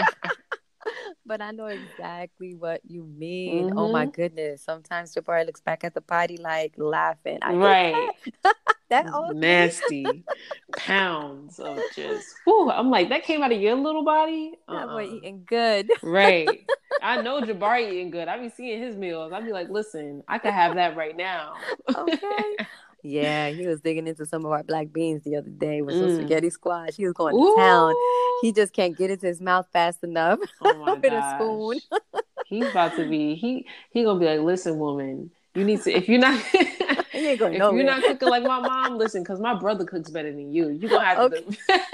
But I know exactly what you mean. Oh my hmm goodness. Sometimes Jabari looks back at the potty like laughing. I did Right, that. That old me. nasty pounds of just. Whew, I'm like, that came out of your little body. Uh That boy uh eating good. Right. I know Jabari eating good. I be seeing his meals. I be like, listen, I could have that right now. Okay. Yeah, he was digging into some of our black beans the other day with some mm. spaghetti squash. He was going to town. Ooh. He just can't get it to his mouth fast enough Oh my with a spoon. gosh. He's about to be he he gonna be like, listen, woman, you need to if you're not He ain't going if you're nowhere. not cooking like my mom, listen, because my brother cooks better than you. You're gonna have Okay. to do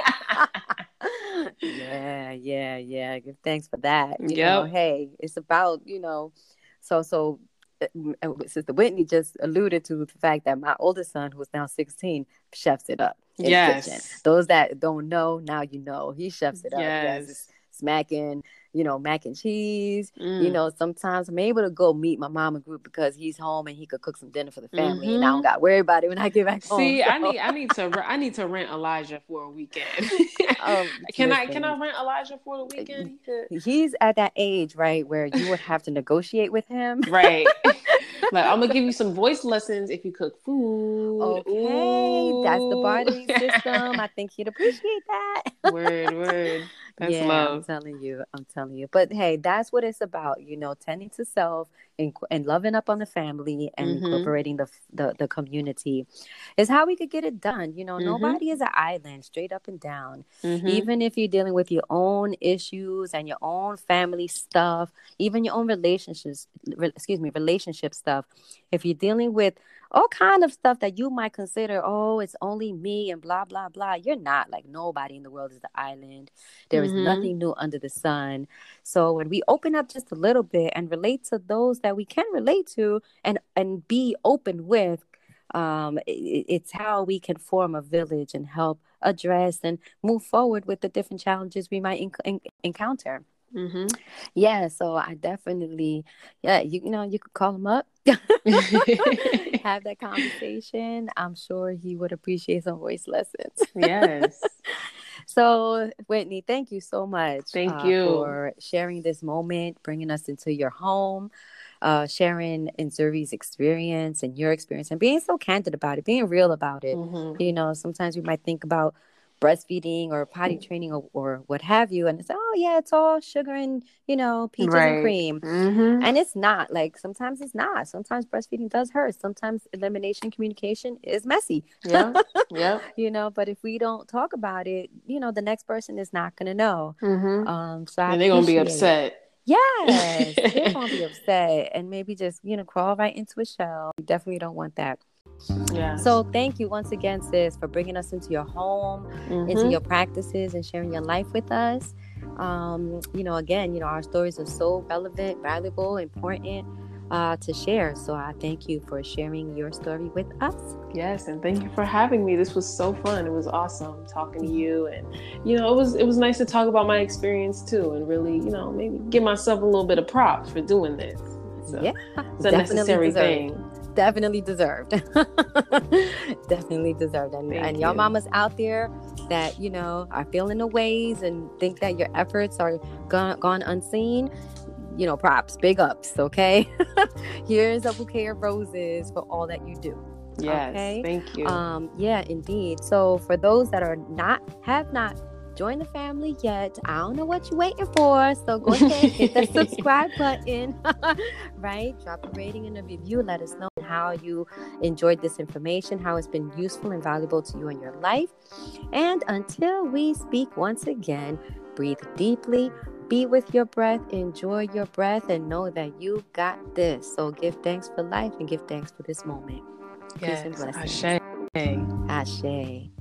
Yeah, yeah, yeah. Give thanks for that. You know, Yep. hey, it's about, you know, so so uh, m- uh, Sister Whitney just alluded to the fact that my oldest son, who's now sixteen, chefs it up in the kitchen. Yes. Those that don't know, now you know. He chefs it up. He has this Yes. smacking, you know, mac and cheese. Mm. You know, sometimes I'm able to go meet my mama group because he's home and he could cook some dinner for the family, Mm-hmm. and I don't got to worry about it when I get back home. See, so. I need I need to I need to rent Elijah for a weekend. um, can listen, I can I rent Elijah for the weekend? He could... He's at that age, right, where you would have to negotiate with him. Right. Like, I'm gonna give you some voice lessons if you cook food. Okay, Ooh. That's the bartering system. I think he'd appreciate that. Word, word. That's yeah, love. I'm telling you. I'm telling you. But hey, that's what it's about, you know, tending to self and, and loving up on the family and Mm-hmm. incorporating the, the the community is how we could get it done. You know, mm-hmm. nobody is an island, straight up and down. Mm-hmm. Even if you're dealing with your own issues and your own family stuff, even your own relationships, re- excuse me, relationship stuff. If you're dealing with all kind of stuff that you might consider, oh, it's only me and blah, blah, blah. You're not. Like, nobody in the world is the island. There mm-hmm. is nothing new under the sun. So when we open up just a little bit and relate to those that we can relate to and, and be open with, um, it, it's how we can form a village and help address and move forward with the different challenges we might en- en- encounter. Mm-hmm. Yeah, so I definitely, yeah, you, you know, you could call him up, have that conversation. I'm sure he would appreciate some voice lessons. Yes. So, Whitney, thank you so much. Thank uh, you for sharing this moment, bringing us into your home, uh, sharing Nzuri's experience and your experience, and being so candid about it, being real about it. Mm-hmm. You know, sometimes we might think about breastfeeding or potty training or, or what have you, and it's like, oh yeah, it's all sugar and, you know, peaches right. and cream. Mm-hmm. And it's not. Like, sometimes it's not. Sometimes breastfeeding does hurt. Sometimes elimination communication is messy. Yeah. Yeah. You know, but if we don't talk about it, you know, the next person is not gonna know. Mm-hmm. Um so I and they're gonna be upset. It. Yes, they're gonna be upset and maybe just, you know, crawl right into a shell. We definitely don't want that. Yeah. So thank you once again, sis, for bringing us into your home, mm-hmm. into your practices, and sharing your life with us. Um, you know, again, you know, our stories are so relevant, valuable, important uh, to share. So I thank you for sharing your story with us. Yes, and thank you for having me. This was so fun. It was awesome talking to you, and you know, it was it was nice to talk about my experience too, and really, you know, maybe give myself a little bit of props for doing this. So, yeah, it's a necessary deserved. thing. Definitely deserved. Definitely deserved. And, and y'all mamas out there that, you know, are feeling the ways and think that your efforts are gone, gone unseen, you know, props, big ups, okay? Here's a bouquet of roses for all that you do. Yes, okay? Thank you. Um, yeah, indeed. So for those that are not, have not joined the family yet, I don't know what you're waiting for. So go ahead, hit the subscribe button, right? Drop a rating and a review. Let us know how you enjoyed this information, how it's been useful and valuable to you in your life. And until we speak once again, breathe deeply, be with your breath, enjoy your breath, and know that you got this. So give thanks for life and give thanks for this moment. Yes. Peace and blessings. Ashe. Ashe.